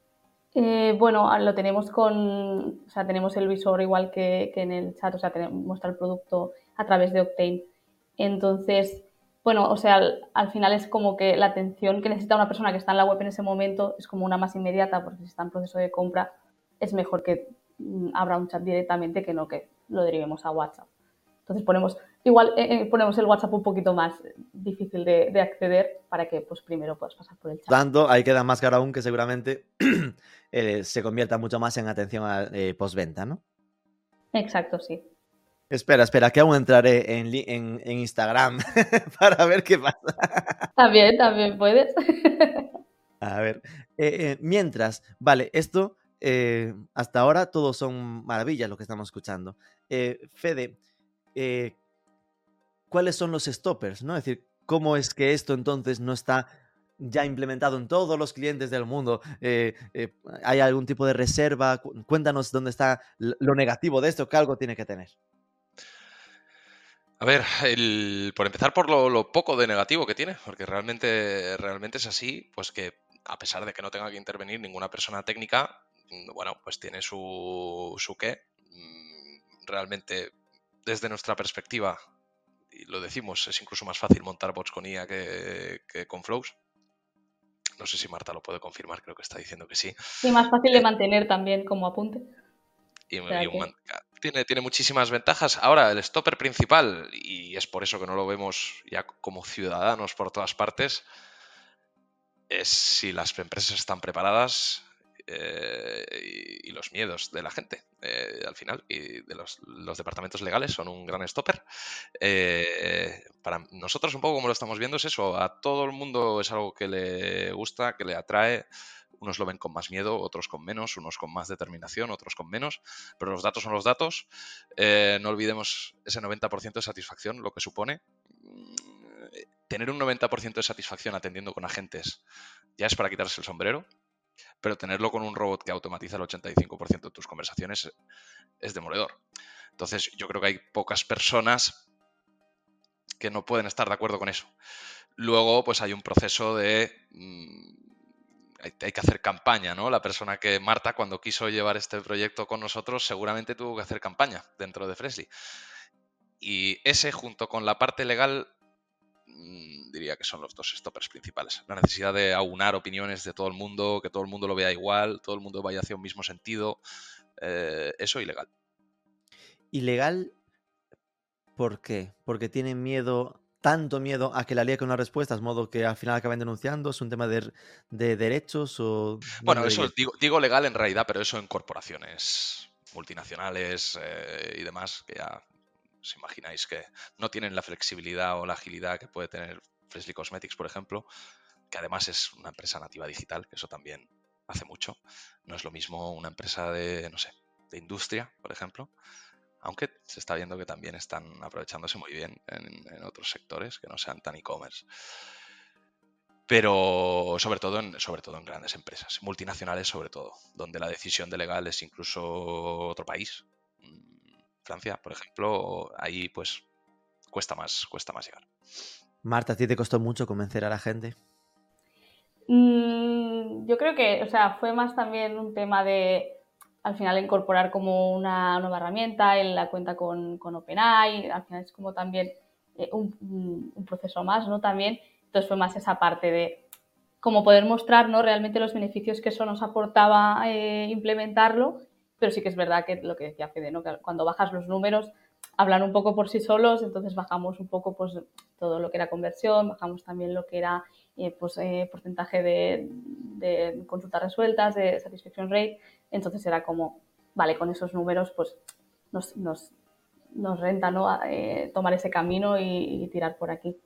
Eh, bueno, lo tenemos con, o sea, tenemos el visor igual que, que en el chat, o sea, tenemos, muestra el producto a través de Octane. Entonces, bueno, o sea, al, al final es como que la atención que necesita una persona que está en la web en ese momento es como una más inmediata, porque si está en proceso de compra es mejor que mm, abra un chat directamente que no que lo derivemos a WhatsApp. Entonces ponemos, igual eh, eh, ponemos el WhatsApp un poquito más difícil de, de acceder para que pues primero puedas pasar por el chat. Tanto, ahí queda más claro aún que seguramente eh, se convierta mucho más en atención a eh, postventa, ¿no? Exacto, sí. Espera, espera, que aún entraré en, li- en, en Instagram para ver qué pasa. También, también puedes. A ver, eh, eh, mientras, vale, esto eh, hasta ahora todo son maravillas lo que estamos escuchando. Eh, Fede, eh, ¿cuáles son los stoppers? ¿No? Es decir, ¿cómo es que esto entonces no está ya implementado en todos los clientes del mundo? Eh, eh, ¿hay algún tipo de reserva? Cu- Cuéntanos dónde está l- lo negativo de esto, que algo tiene que tener. A ver, el- por empezar por lo, lo poco de negativo que tiene, porque realmente, realmente es así, pues que a pesar de que no tenga que intervenir ninguna persona técnica, mm, bueno, pues tiene su, su qué. Mm, Realmente, desde nuestra perspectiva, y lo decimos, es incluso más fácil montar bots con I A que, que con flows. No sé si Marta lo puede confirmar, creo que está diciendo que sí. Y más fácil de Eh, mantener también como apunte. y, O y sea un que, man- tiene, tiene muchísimas ventajas. Ahora, el stopper principal, y es por eso que no lo vemos ya como ciudadanos por todas partes, es si las empresas están preparadas eh, y, y los miedos de la gente eh, al final. Y de los, los departamentos legales son un gran stopper. Eh, para nosotros, un poco como lo estamos viendo, es eso. A todo el mundo es algo que le gusta, que le atrae. Unos lo ven con más miedo, otros con menos, unos con más determinación, otros con menos, pero los datos son los datos. Eh, no olvidemos ese noventa por ciento de satisfacción, lo que supone. Tener un noventa por ciento de satisfacción atendiendo con agentes ya es para quitarse el sombrero, pero tenerlo con un robot que automatiza el ochenta y cinco por ciento de tus conversaciones es demoledor. Entonces, yo creo que hay pocas personas que no pueden estar de acuerdo con eso. luego pues hay un proceso de... mmm, hay, hay que hacer campaña, ¿no? La persona que, Marta, cuando quiso llevar este proyecto con nosotros, seguramente tuvo que hacer campaña dentro de Freshly. Y ese, junto con la parte legal, mmm, diría que son los dos stoppers principales. La necesidad de aunar opiniones de todo el mundo, que todo el mundo lo vea igual, todo el mundo vaya hacia un mismo sentido. Eh, eso y legal. ¿Ilegal por qué? Porque tienen miedo, tanto miedo a que la líe con las respuestas, modo que al final acaben denunciando. ¿Es un tema de, de derechos o Bueno, dónde eso viene? digo, digo legal en realidad, pero eso en corporaciones multinacionales eh, y demás, que ya os imagináis que no tienen la flexibilidad o la agilidad que puede tener Freshly Cosmetics, por ejemplo, que además es una empresa nativa digital, que eso también hace mucho. No es lo mismo una empresa de, no sé, de industria, por ejemplo, aunque se está viendo que también están aprovechándose muy bien en, en otros sectores que no sean tan e-commerce. Pero sobre todo, en, sobre todo en grandes empresas, multinacionales sobre todo, donde la decisión de legal es incluso otro país. Francia, por ejemplo, ahí pues cuesta más, cuesta más llegar. Marta, ¿a ti te costó mucho convencer a la gente? Mm, yo creo que, o sea, fue más también un tema de, al final, incorporar como una nueva herramienta en la cuenta con, con OpenAI. Al final es como también eh, un, un proceso más, ¿no? También, entonces fue más esa parte de como poder mostrar, ¿no? Realmente los beneficios que eso nos aportaba eh, implementarlo, pero sí que es verdad que lo que decía Fede, ¿no? Que cuando bajas los números hablan un poco por sí solos, entonces bajamos un poco pues todo lo que era conversión, bajamos también lo que era eh, pues, eh, porcentaje de, de consultas resueltas, de satisfaction rate, entonces era como, vale, con esos números pues nos, nos, nos renta, ¿no? Eh, tomar ese camino y, y tirar por aquí.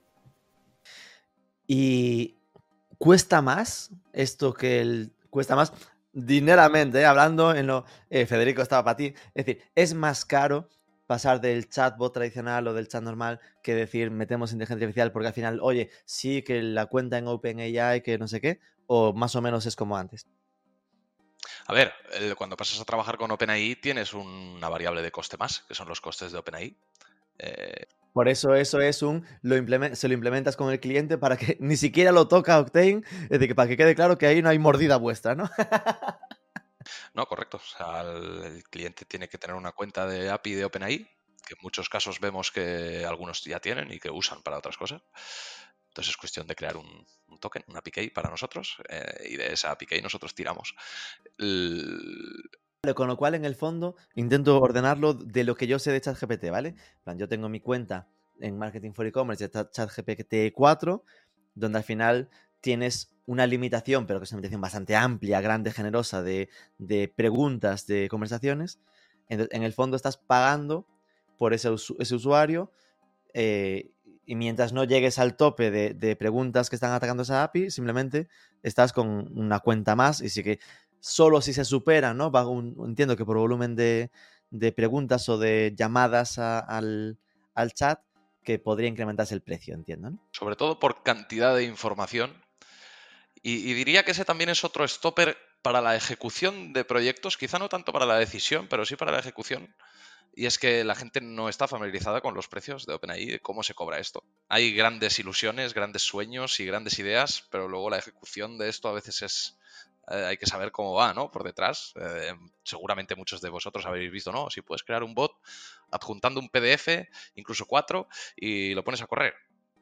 Y cuesta más esto que el... Cuesta más dineramente, ¿eh? Hablando en lo... Eh, Federico estaba para ti. Es decir, es más caro pasar del chatbot tradicional o del chat normal que decir metemos inteligencia artificial porque al final, oye, sí que la cuenta en OpenAI, que no sé qué, o más o menos es como antes. A ver, eh, cuando pasas a trabajar con OpenAI tienes una variable de coste más, que son los costes de OpenAI. Eh, Por eso eso es un... Lo implement- se lo implementas con el cliente para que ni siquiera lo toca Octane, es decir, que para que quede claro que ahí no hay mordida vuestra, ¿no? no, correcto. O sea, el, el cliente tiene que tener una cuenta de A P I de OpenAI, que en muchos casos vemos que algunos ya tienen y que usan para otras cosas. Entonces es cuestión de crear un, un token, una A P K para nosotros, eh, y de esa A P K nosotros tiramos. El... Con lo cual, en el fondo, intento ordenarlo de lo que yo sé de ChatGPT, ¿vale? En plan, yo tengo mi cuenta en Marketing for E-Commerce de ChatGPT cuatro, donde al final tienes una limitación, pero que es una limitación bastante amplia, grande, generosa, de, de preguntas, de conversaciones. Entonces, en el fondo estás pagando por ese, usu- ese usuario, eh, y mientras no llegues al tope de, de preguntas que están atacando esa A P I, simplemente estás con una cuenta más, y sí que solo si se supera, ¿no? Va un- entiendo que por volumen de, de preguntas o de llamadas a- al, al chat, que podría incrementarse el precio, entiendo, ¿no? Sobre todo por cantidad de información. Y, y diría que ese también es otro stopper para la ejecución de proyectos, quizá no tanto para la decisión, pero sí para la ejecución. Y es que la gente no está familiarizada con los precios de OpenAI, de cómo se cobra esto. Hay grandes ilusiones, grandes sueños y grandes ideas, pero luego la ejecución de esto a veces es... eh, hay que saber cómo va, ¿no? Por detrás. Eh, seguramente muchos de vosotros habéis visto, ¿no? Si puedes crear un bot adjuntando un P D F, incluso cuatro, y lo pones a correr.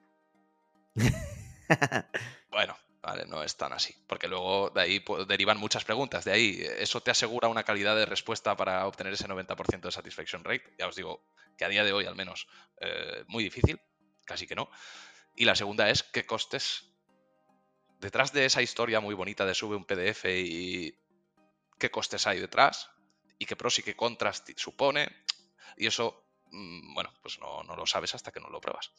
Bueno, vale, no es tan así, porque luego de ahí pues, derivan muchas preguntas. De ahí, ¿eso te asegura una calidad de respuesta para obtener ese noventa por ciento de satisfaction rate? Ya os digo que a día de hoy, al menos, eh, muy difícil, casi que no. Y la segunda es, ¿qué costes? Detrás de esa historia muy bonita de sube un P D F y qué costes hay detrás y qué pros y qué contras supone. Y eso, mmm, bueno, pues no, no lo sabes hasta que no lo pruebas.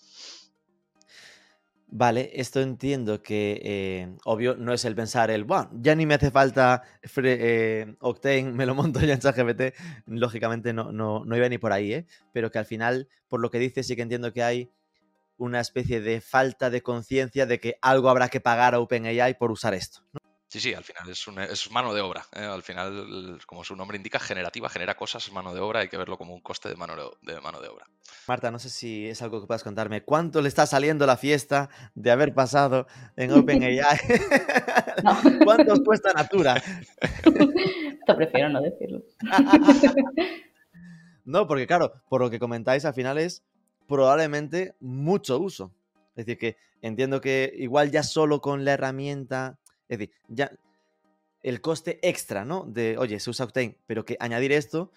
Vale, esto entiendo que, eh, obvio, no es el pensar el, bueno, ya ni me hace falta Fre- eh, Octane, me lo monto ya en ChatGPT. Lógicamente no, no, no iba ni por ahí, ¿eh? Pero que al final, por lo que dices, sí que entiendo que hay una especie de falta de conciencia de que algo habrá que pagar a OpenAI por usar esto, ¿no? Sí, sí, al final es, una- es mano de obra. ¿eh? Al final, como su nombre indica, generativa, genera cosas, es mano de obra, hay que verlo como un coste de mano de, de mano de obra. Marta, no sé si es algo que puedas contarme. ¿Cuánto le está saliendo la fiesta de haber pasado en OpenAI? No. ¿Cuánto os cuesta Natura? Esto prefiero no decirlo. No, porque claro, por lo que comentáis, al final es probablemente mucho uso. Es decir, que entiendo que igual ya solo con la herramienta, es decir, ya el coste extra, ¿no? De, oye, se usa Octane, pero que añadir esto,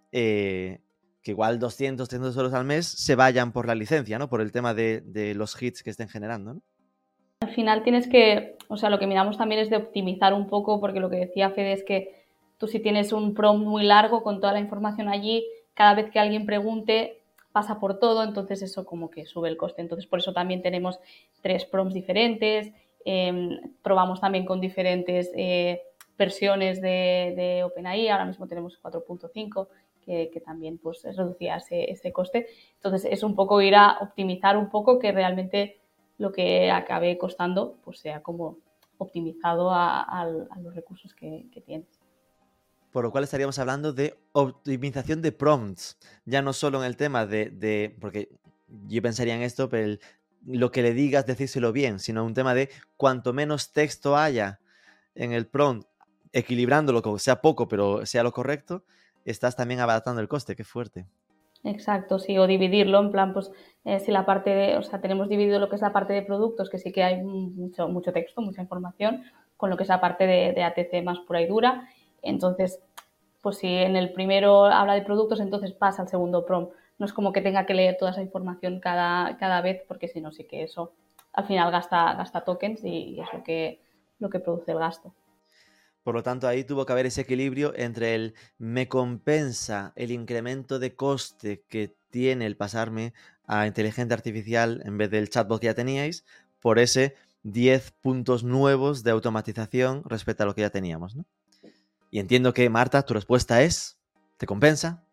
eh, que igual doscientos, trescientos euros al mes se vayan por la licencia, ¿no? Por el tema de, de los hits que estén generando, ¿no? Al final tienes que, o sea, lo que miramos también es de optimizar un poco, porque lo que decía Fede es que tú si tienes un prompt muy largo con toda la información allí, cada vez que alguien pregunte pasa por todo, entonces eso como que sube el coste. Entonces por eso también tenemos tres prompts diferentes, eh, probamos también con diferentes eh, versiones de, de OpenAI, ahora mismo tenemos cuatro punto cinco, que, que también pues reducía ese, ese coste. Entonces es un poco ir a optimizar un poco que realmente lo que acabe costando pues sea como optimizado a, a, a los recursos que, que tienes. Por lo cual estaríamos hablando de optimización de prompts, ya no solo en el tema de, de porque yo pensaría en esto, pero el, lo que le digas, decírselo bien, sino un tema de cuanto menos texto haya en el prompt, equilibrándolo, como sea poco, pero sea lo correcto, estás también abaratando el coste, qué fuerte. Exacto, sí, o dividirlo, en plan, pues eh, si la parte de, o sea, tenemos dividido lo que es la parte de productos, que sí que hay mucho, mucho texto, mucha información, con lo que es la parte de, de A T C más pura y dura. Entonces, pues si en el primero habla de productos, entonces pasa al segundo prompt. No es como que tenga que leer toda esa información cada, cada vez, porque si no, sí que eso al final gasta, gasta tokens y, y es lo que, lo que produce el gasto. Por lo tanto, ahí tuvo que haber ese equilibrio entre el me compensa el incremento de coste que tiene el pasarme a inteligencia artificial en vez del chatbot que ya teníais, por ese diez puntos nuevos de automatización respecto a lo que ya teníamos, ¿no? Y entiendo que, Marta, tu respuesta es, ¿te compensa?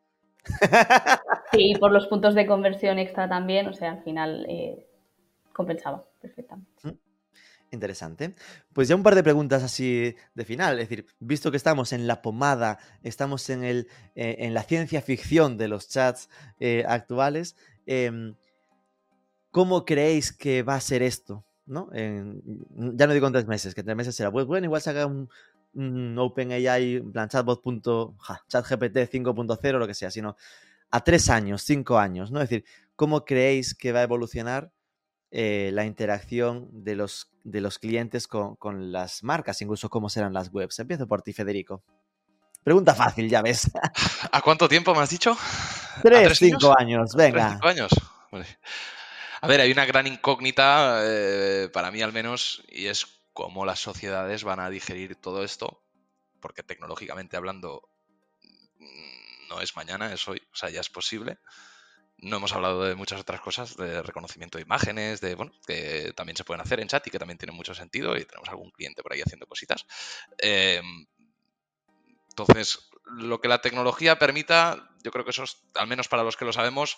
Sí, y por los puntos de conversión extra también, o sea, al final eh, compensaba perfectamente. Interesante. Pues ya un par de preguntas así de final. Es decir, visto que estamos en la pomada, estamos en, el, eh, en la ciencia ficción de los chats eh, actuales, eh, ¿cómo creéis que va a ser esto? ¿No? En, ya no digo en tres meses, que en tres meses será. Pues bueno, igual saca un, un OpenAI, en plan chatbot. Ja, ChatGPT cinco punto cero, lo que sea, sino a tres años, cinco años, ¿no? Es decir, ¿cómo creéis que va a evolucionar eh, la interacción de los, de los clientes con, con las marcas, incluso cómo serán las webs? Empiezo por ti, Federico. Pregunta fácil, ya ves. ¿A cuánto tiempo me has dicho? ¿A Tres, tres años? cinco años, ¿Tres, venga. cinco años? Vale. A ver, hay una gran incógnita, eh, para mí al menos, y es cómo las sociedades van a digerir todo esto, porque tecnológicamente hablando no es mañana, es hoy, o sea, ya es posible. No hemos hablado de muchas otras cosas, de reconocimiento de imágenes, de bueno, que también se pueden hacer en chat y que también tienen mucho sentido, y tenemos algún cliente por ahí haciendo cositas. Eh, entonces, lo que la tecnología permita, yo creo que eso es, al menos para los que lo sabemos,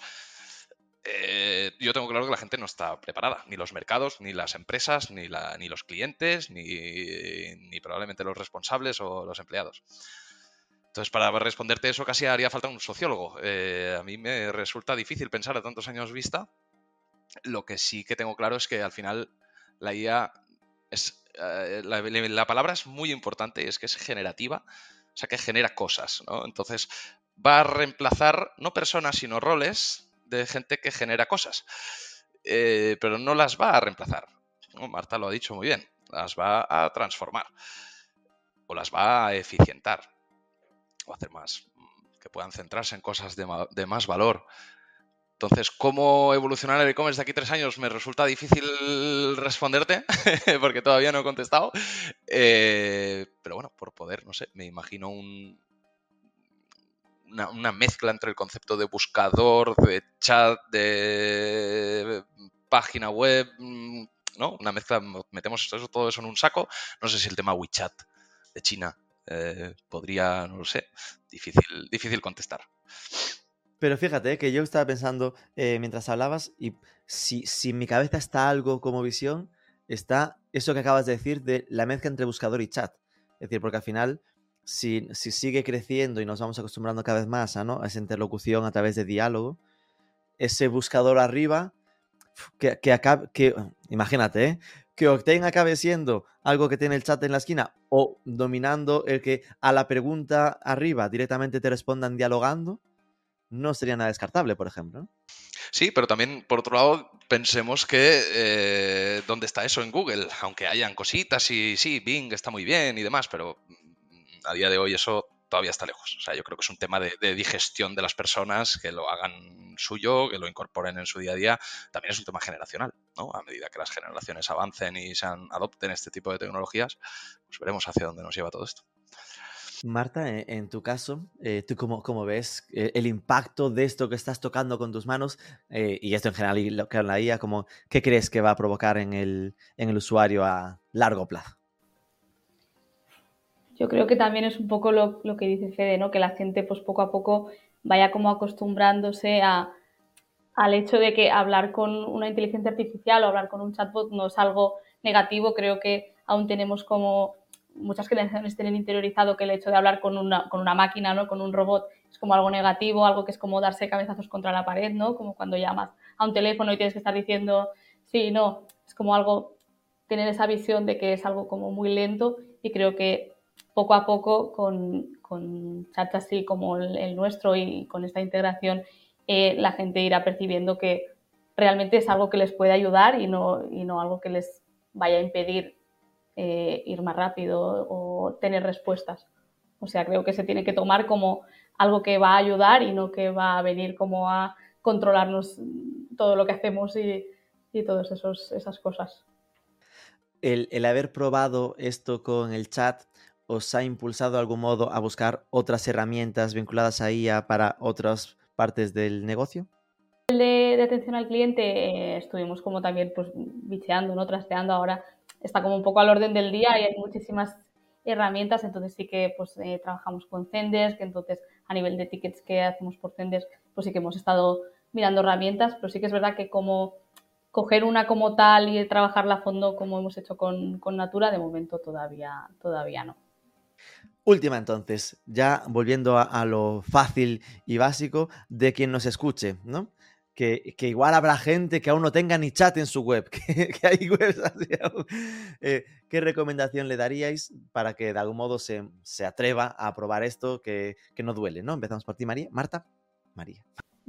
eh, yo tengo claro que la gente no está preparada, ni los mercados, ni las empresas, ni, la, ni los clientes, ni, ni probablemente los responsables o los empleados. Entonces, para responderte eso casi haría falta un sociólogo. Eh, a mí me resulta difícil pensar a tantos años vista. Lo que sí que tengo claro es que al final la I A es... Eh, la, la palabra es muy importante, es que es generativa, o sea que genera cosas, ¿no? Entonces va a reemplazar no personas sino roles de gente que genera cosas, eh, pero no las va a reemplazar, ¿no? Marta lo ha dicho muy bien, las va a transformar o las va a eficientar o hacer más, que puedan centrarse en cosas de, ma de más valor. Entonces, ¿cómo evolucionar el e-commerce de aquí a tres años? Me resulta difícil responderte porque todavía no he contestado. Eh, pero bueno, por poder, no sé, me imagino un, una, una mezcla entre el concepto de buscador, de chat, de página web, ¿no? Una mezcla, metemos eso, todo eso en un saco. No sé si el tema WeChat de China eh, podría, no lo sé, difícil, difícil contestar. Pero fíjate que yo estaba pensando eh, mientras hablabas y si, si en mi cabeza está algo como visión, está eso que acabas de decir de la mezcla entre buscador y chat. Es decir, porque al final, si, si sigue creciendo y nos vamos acostumbrando cada vez más a, ¿no? a esa interlocución a través de diálogo, ese buscador arriba, que, que acabe, que, imagínate, ¿eh? que Octane acabe siendo algo que tiene el chat en la esquina o dominando el que a la pregunta arriba directamente te respondan dialogando, no sería nada descartable, por ejemplo, ¿no? Sí, pero también, por otro lado, pensemos que eh, ¿dónde está eso en Google? Aunque hayan cositas y sí, Bing está muy bien y demás, pero mm, a día de hoy eso todavía está lejos. O sea, yo creo que es un tema de, de digestión de las personas, que lo hagan suyo, que lo incorporen en su día a día. También es un tema generacional, ¿no? A medida que las generaciones avancen y se adopten este tipo de tecnologías, pues veremos hacia dónde nos lleva todo esto. Marta, en, en tu caso, eh, ¿tú cómo, cómo ves eh, el impacto de esto que estás tocando con tus manos eh, y esto en general y lo que en la I A, como, ¿qué crees que va a provocar en el, en el usuario a largo plazo? Yo creo que también es un poco lo, lo que dice Fede, ¿no? Que la gente pues poco a poco vaya como acostumbrándose a, al hecho de que hablar con una inteligencia artificial o hablar con un chatbot no es algo negativo. Creo que aún tenemos como muchas generaciones tienen interiorizado que el hecho de hablar con una, con una máquina, ¿no? Con un robot, es como algo negativo, algo que es como darse cabezazos contra la pared, ¿no? Como cuando llamas a un teléfono y tienes que estar diciendo sí, no, es como algo, tener esa visión de que es algo como muy lento, y creo que poco a poco con, con chats así como el, el nuestro y con esta integración eh, la gente irá percibiendo que realmente es algo que les puede ayudar y no, y no algo que les vaya a impedir eh, ir más rápido o tener respuestas. O sea, creo que se tiene que tomar como algo que va a ayudar y no que va a venir como a controlarnos todo lo que hacemos y, y todas esas cosas. El, el haber probado esto con el chat os ha impulsado de algún modo a buscar otras herramientas vinculadas a I A para otras partes del negocio? El de, de atención al cliente eh, estuvimos como también pues bicheando, ¿no? Trasteando. Ahora está como un poco al orden del día y hay muchísimas herramientas, entonces sí que pues eh, trabajamos con Zendesk, que entonces a nivel de tickets que hacemos por Zendesk pues sí que hemos estado mirando herramientas, pero sí que es verdad que como coger una como tal y trabajarla a fondo como hemos hecho con, con Natura, de momento todavía, todavía no. Última entonces, ya volviendo a, a lo fácil y básico de quien nos escuche, ¿no? Que, que igual habrá gente que aún no tenga ni chat en su web, que, que hay webs así aún. Eh, ¿Qué recomendación le daríais para que de algún modo se, se atreva a probar esto que, que no duele, ¿no? Empezamos por ti, María. Marta. María.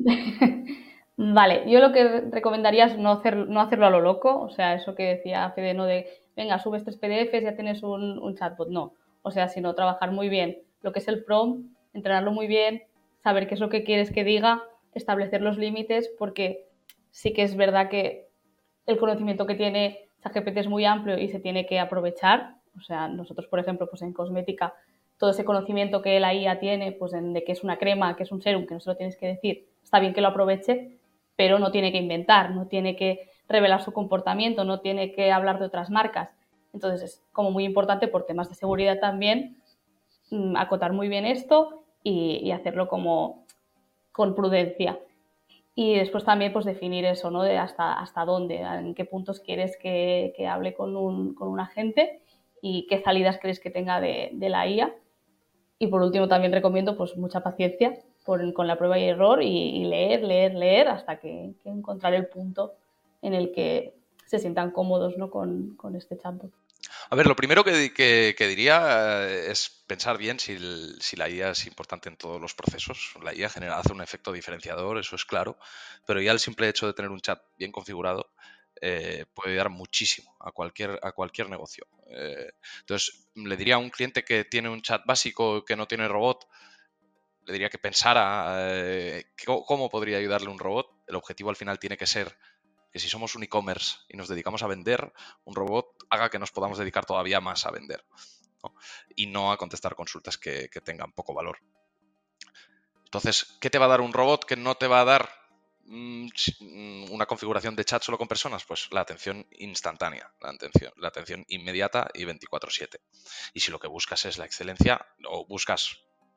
Vale, yo lo que recomendaría es no, hacer, no hacerlo a lo loco, o sea, eso que decía Fede, no de, venga, subes tres P D Fs y ya tienes un, un chatbot, no. O sea, sino trabajar muy bien lo que es el prompt, entrenarlo muy bien, saber qué es lo que quieres que diga, establecer los límites, porque sí que es verdad que el conocimiento que tiene ChatGPT es muy amplio y se tiene que aprovechar. O sea, nosotros, por ejemplo, pues en cosmética, todo ese conocimiento que la I A tiene, pues en, de qué es una crema, qué es un serum, que no se lo tienes que decir, está bien que lo aproveche, pero no tiene que inventar, no tiene que revelar su comportamiento, no tiene que hablar de otras marcas. Entonces es como muy importante por temas de seguridad también mmm, acotar muy bien esto y, y hacerlo como con prudencia. Y después también pues definir eso, ¿no? De hasta, hasta dónde, en qué puntos quieres que, que hable con un, con un agente y qué salidas crees que tenga de, de la I A. Y por último también recomiendo pues mucha paciencia por, con la prueba y error y, y leer, leer, leer hasta que, que encontrar el punto en el que se sientan cómodos, ¿no? con, con este chatbot. A ver, lo primero que, que, que diría es pensar bien si, el, si la I A es importante en todos los procesos. La I A genera, hace un efecto diferenciador, eso es claro, pero ya el simple hecho de tener un chat bien configurado eh, puede ayudar muchísimo a cualquier, a cualquier negocio. Eh, entonces, le diría a un cliente que tiene un chat básico, que no tiene robot, le diría que pensara eh, cómo podría ayudarle un robot. El objetivo al final tiene que ser que si somos un e-commerce y nos dedicamos a vender, un robot haga que nos podamos dedicar todavía más a vender, ¿no? Y no a contestar consultas que, que tengan poco valor. Entonces, ¿qué te va a dar un robot que no te va a dar mmm, una configuración de chat solo con personas? Pues la atención instantánea, la atención, la atención inmediata y veinticuatro siete. Y si lo que buscas es la excelencia o buscas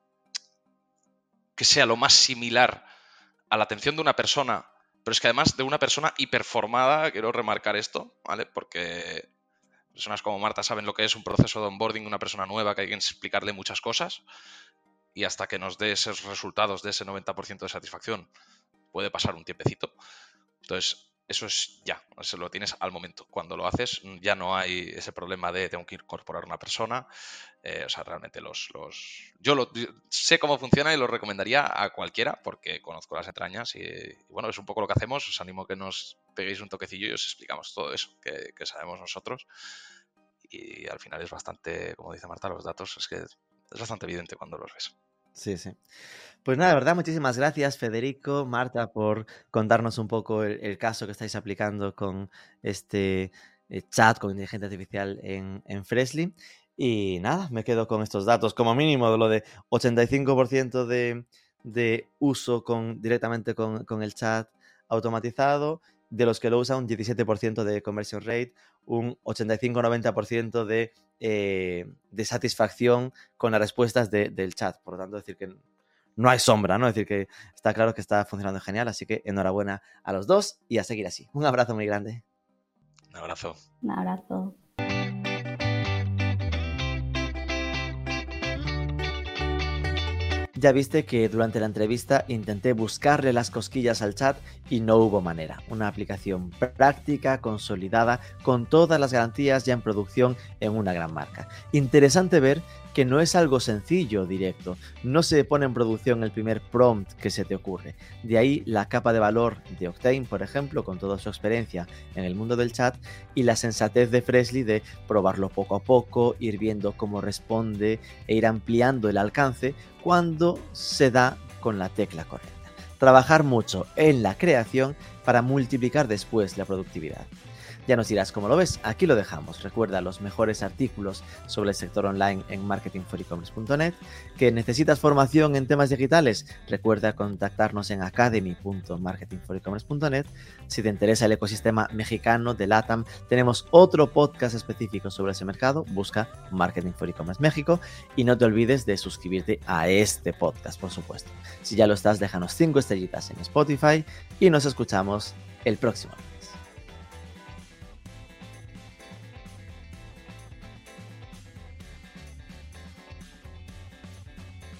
que sea lo más similar a la atención de una persona, pero es que además de una persona hiperformada, quiero remarcar esto, ¿vale? Porque Personas como Marta saben lo que es un proceso de onboarding, una persona nueva, que hay que explicarle muchas cosas, y hasta que nos dé esos resultados de ese noventa por ciento de satisfacción puede pasar un tiempecito. Entonces, eso es ya, eso lo tienes al momento. Cuando lo haces, ya no hay ese problema de tengo que incorporar una persona. Eh, o sea, realmente los, los... Yo lo, sé cómo funciona y lo recomendaría a cualquiera porque conozco las entrañas y, y bueno, es un poco lo que hacemos. Os animo a que nos peguéis un toquecillo y os explicamos todo eso que, que sabemos nosotros. Y al final es bastante, como dice Marta, los datos es que es bastante evidente cuando los ves. Sí, sí. Pues nada, de verdad, muchísimas gracias, Federico, Marta, por contarnos un poco el, el caso que estáis aplicando con este eh, chat con inteligencia artificial en, en Freshly. Y nada, me quedo con estos datos, como mínimo de lo de ochenta y cinco por ciento de, de uso con, directamente con, con el chat automatizado, de los que lo usan un diecisiete por ciento de conversion rate, un ochenta y cinco a noventa por ciento de, eh, de satisfacción con las respuestas de, del chat. Por lo tanto, decir que no hay sombra, ¿no? Es decir, que está claro que está funcionando genial, así que enhorabuena a los dos y a seguir así. Un abrazo muy grande. Un abrazo. Un abrazo. Ya viste que durante la entrevista intenté buscarle las cosquillas al chat y no hubo manera. Una aplicación práctica, consolidada, con todas las garantías ya en producción en una gran marca. Interesante ver que no es algo sencillo o directo. No se pone en producción el primer prompt que se te ocurre. De ahí la capa de valor de Octane, por ejemplo, con toda su experiencia en el mundo del chat, y la sensatez de Freshly de probarlo poco a poco, ir viendo cómo responde e ir ampliando el alcance cuando se da con la tecla correcta. Trabajar mucho en la creación para multiplicar después la productividad. Ya nos dirás cómo lo ves, aquí lo dejamos. Recuerda los mejores artículos sobre el sector online en marketing for e commerce punto net. ¿Que necesitas formación en temas digitales? Recuerda contactarnos en academy punto marketing for e commerce punto net. Si te interesa el ecosistema mexicano de LATAM, tenemos otro podcast específico sobre ese mercado. Busca Marketing for e-commerce México y no te olvides de suscribirte a este podcast, por supuesto. Si ya lo estás, déjanos cinco estrellitas en Spotify y nos escuchamos el próximo.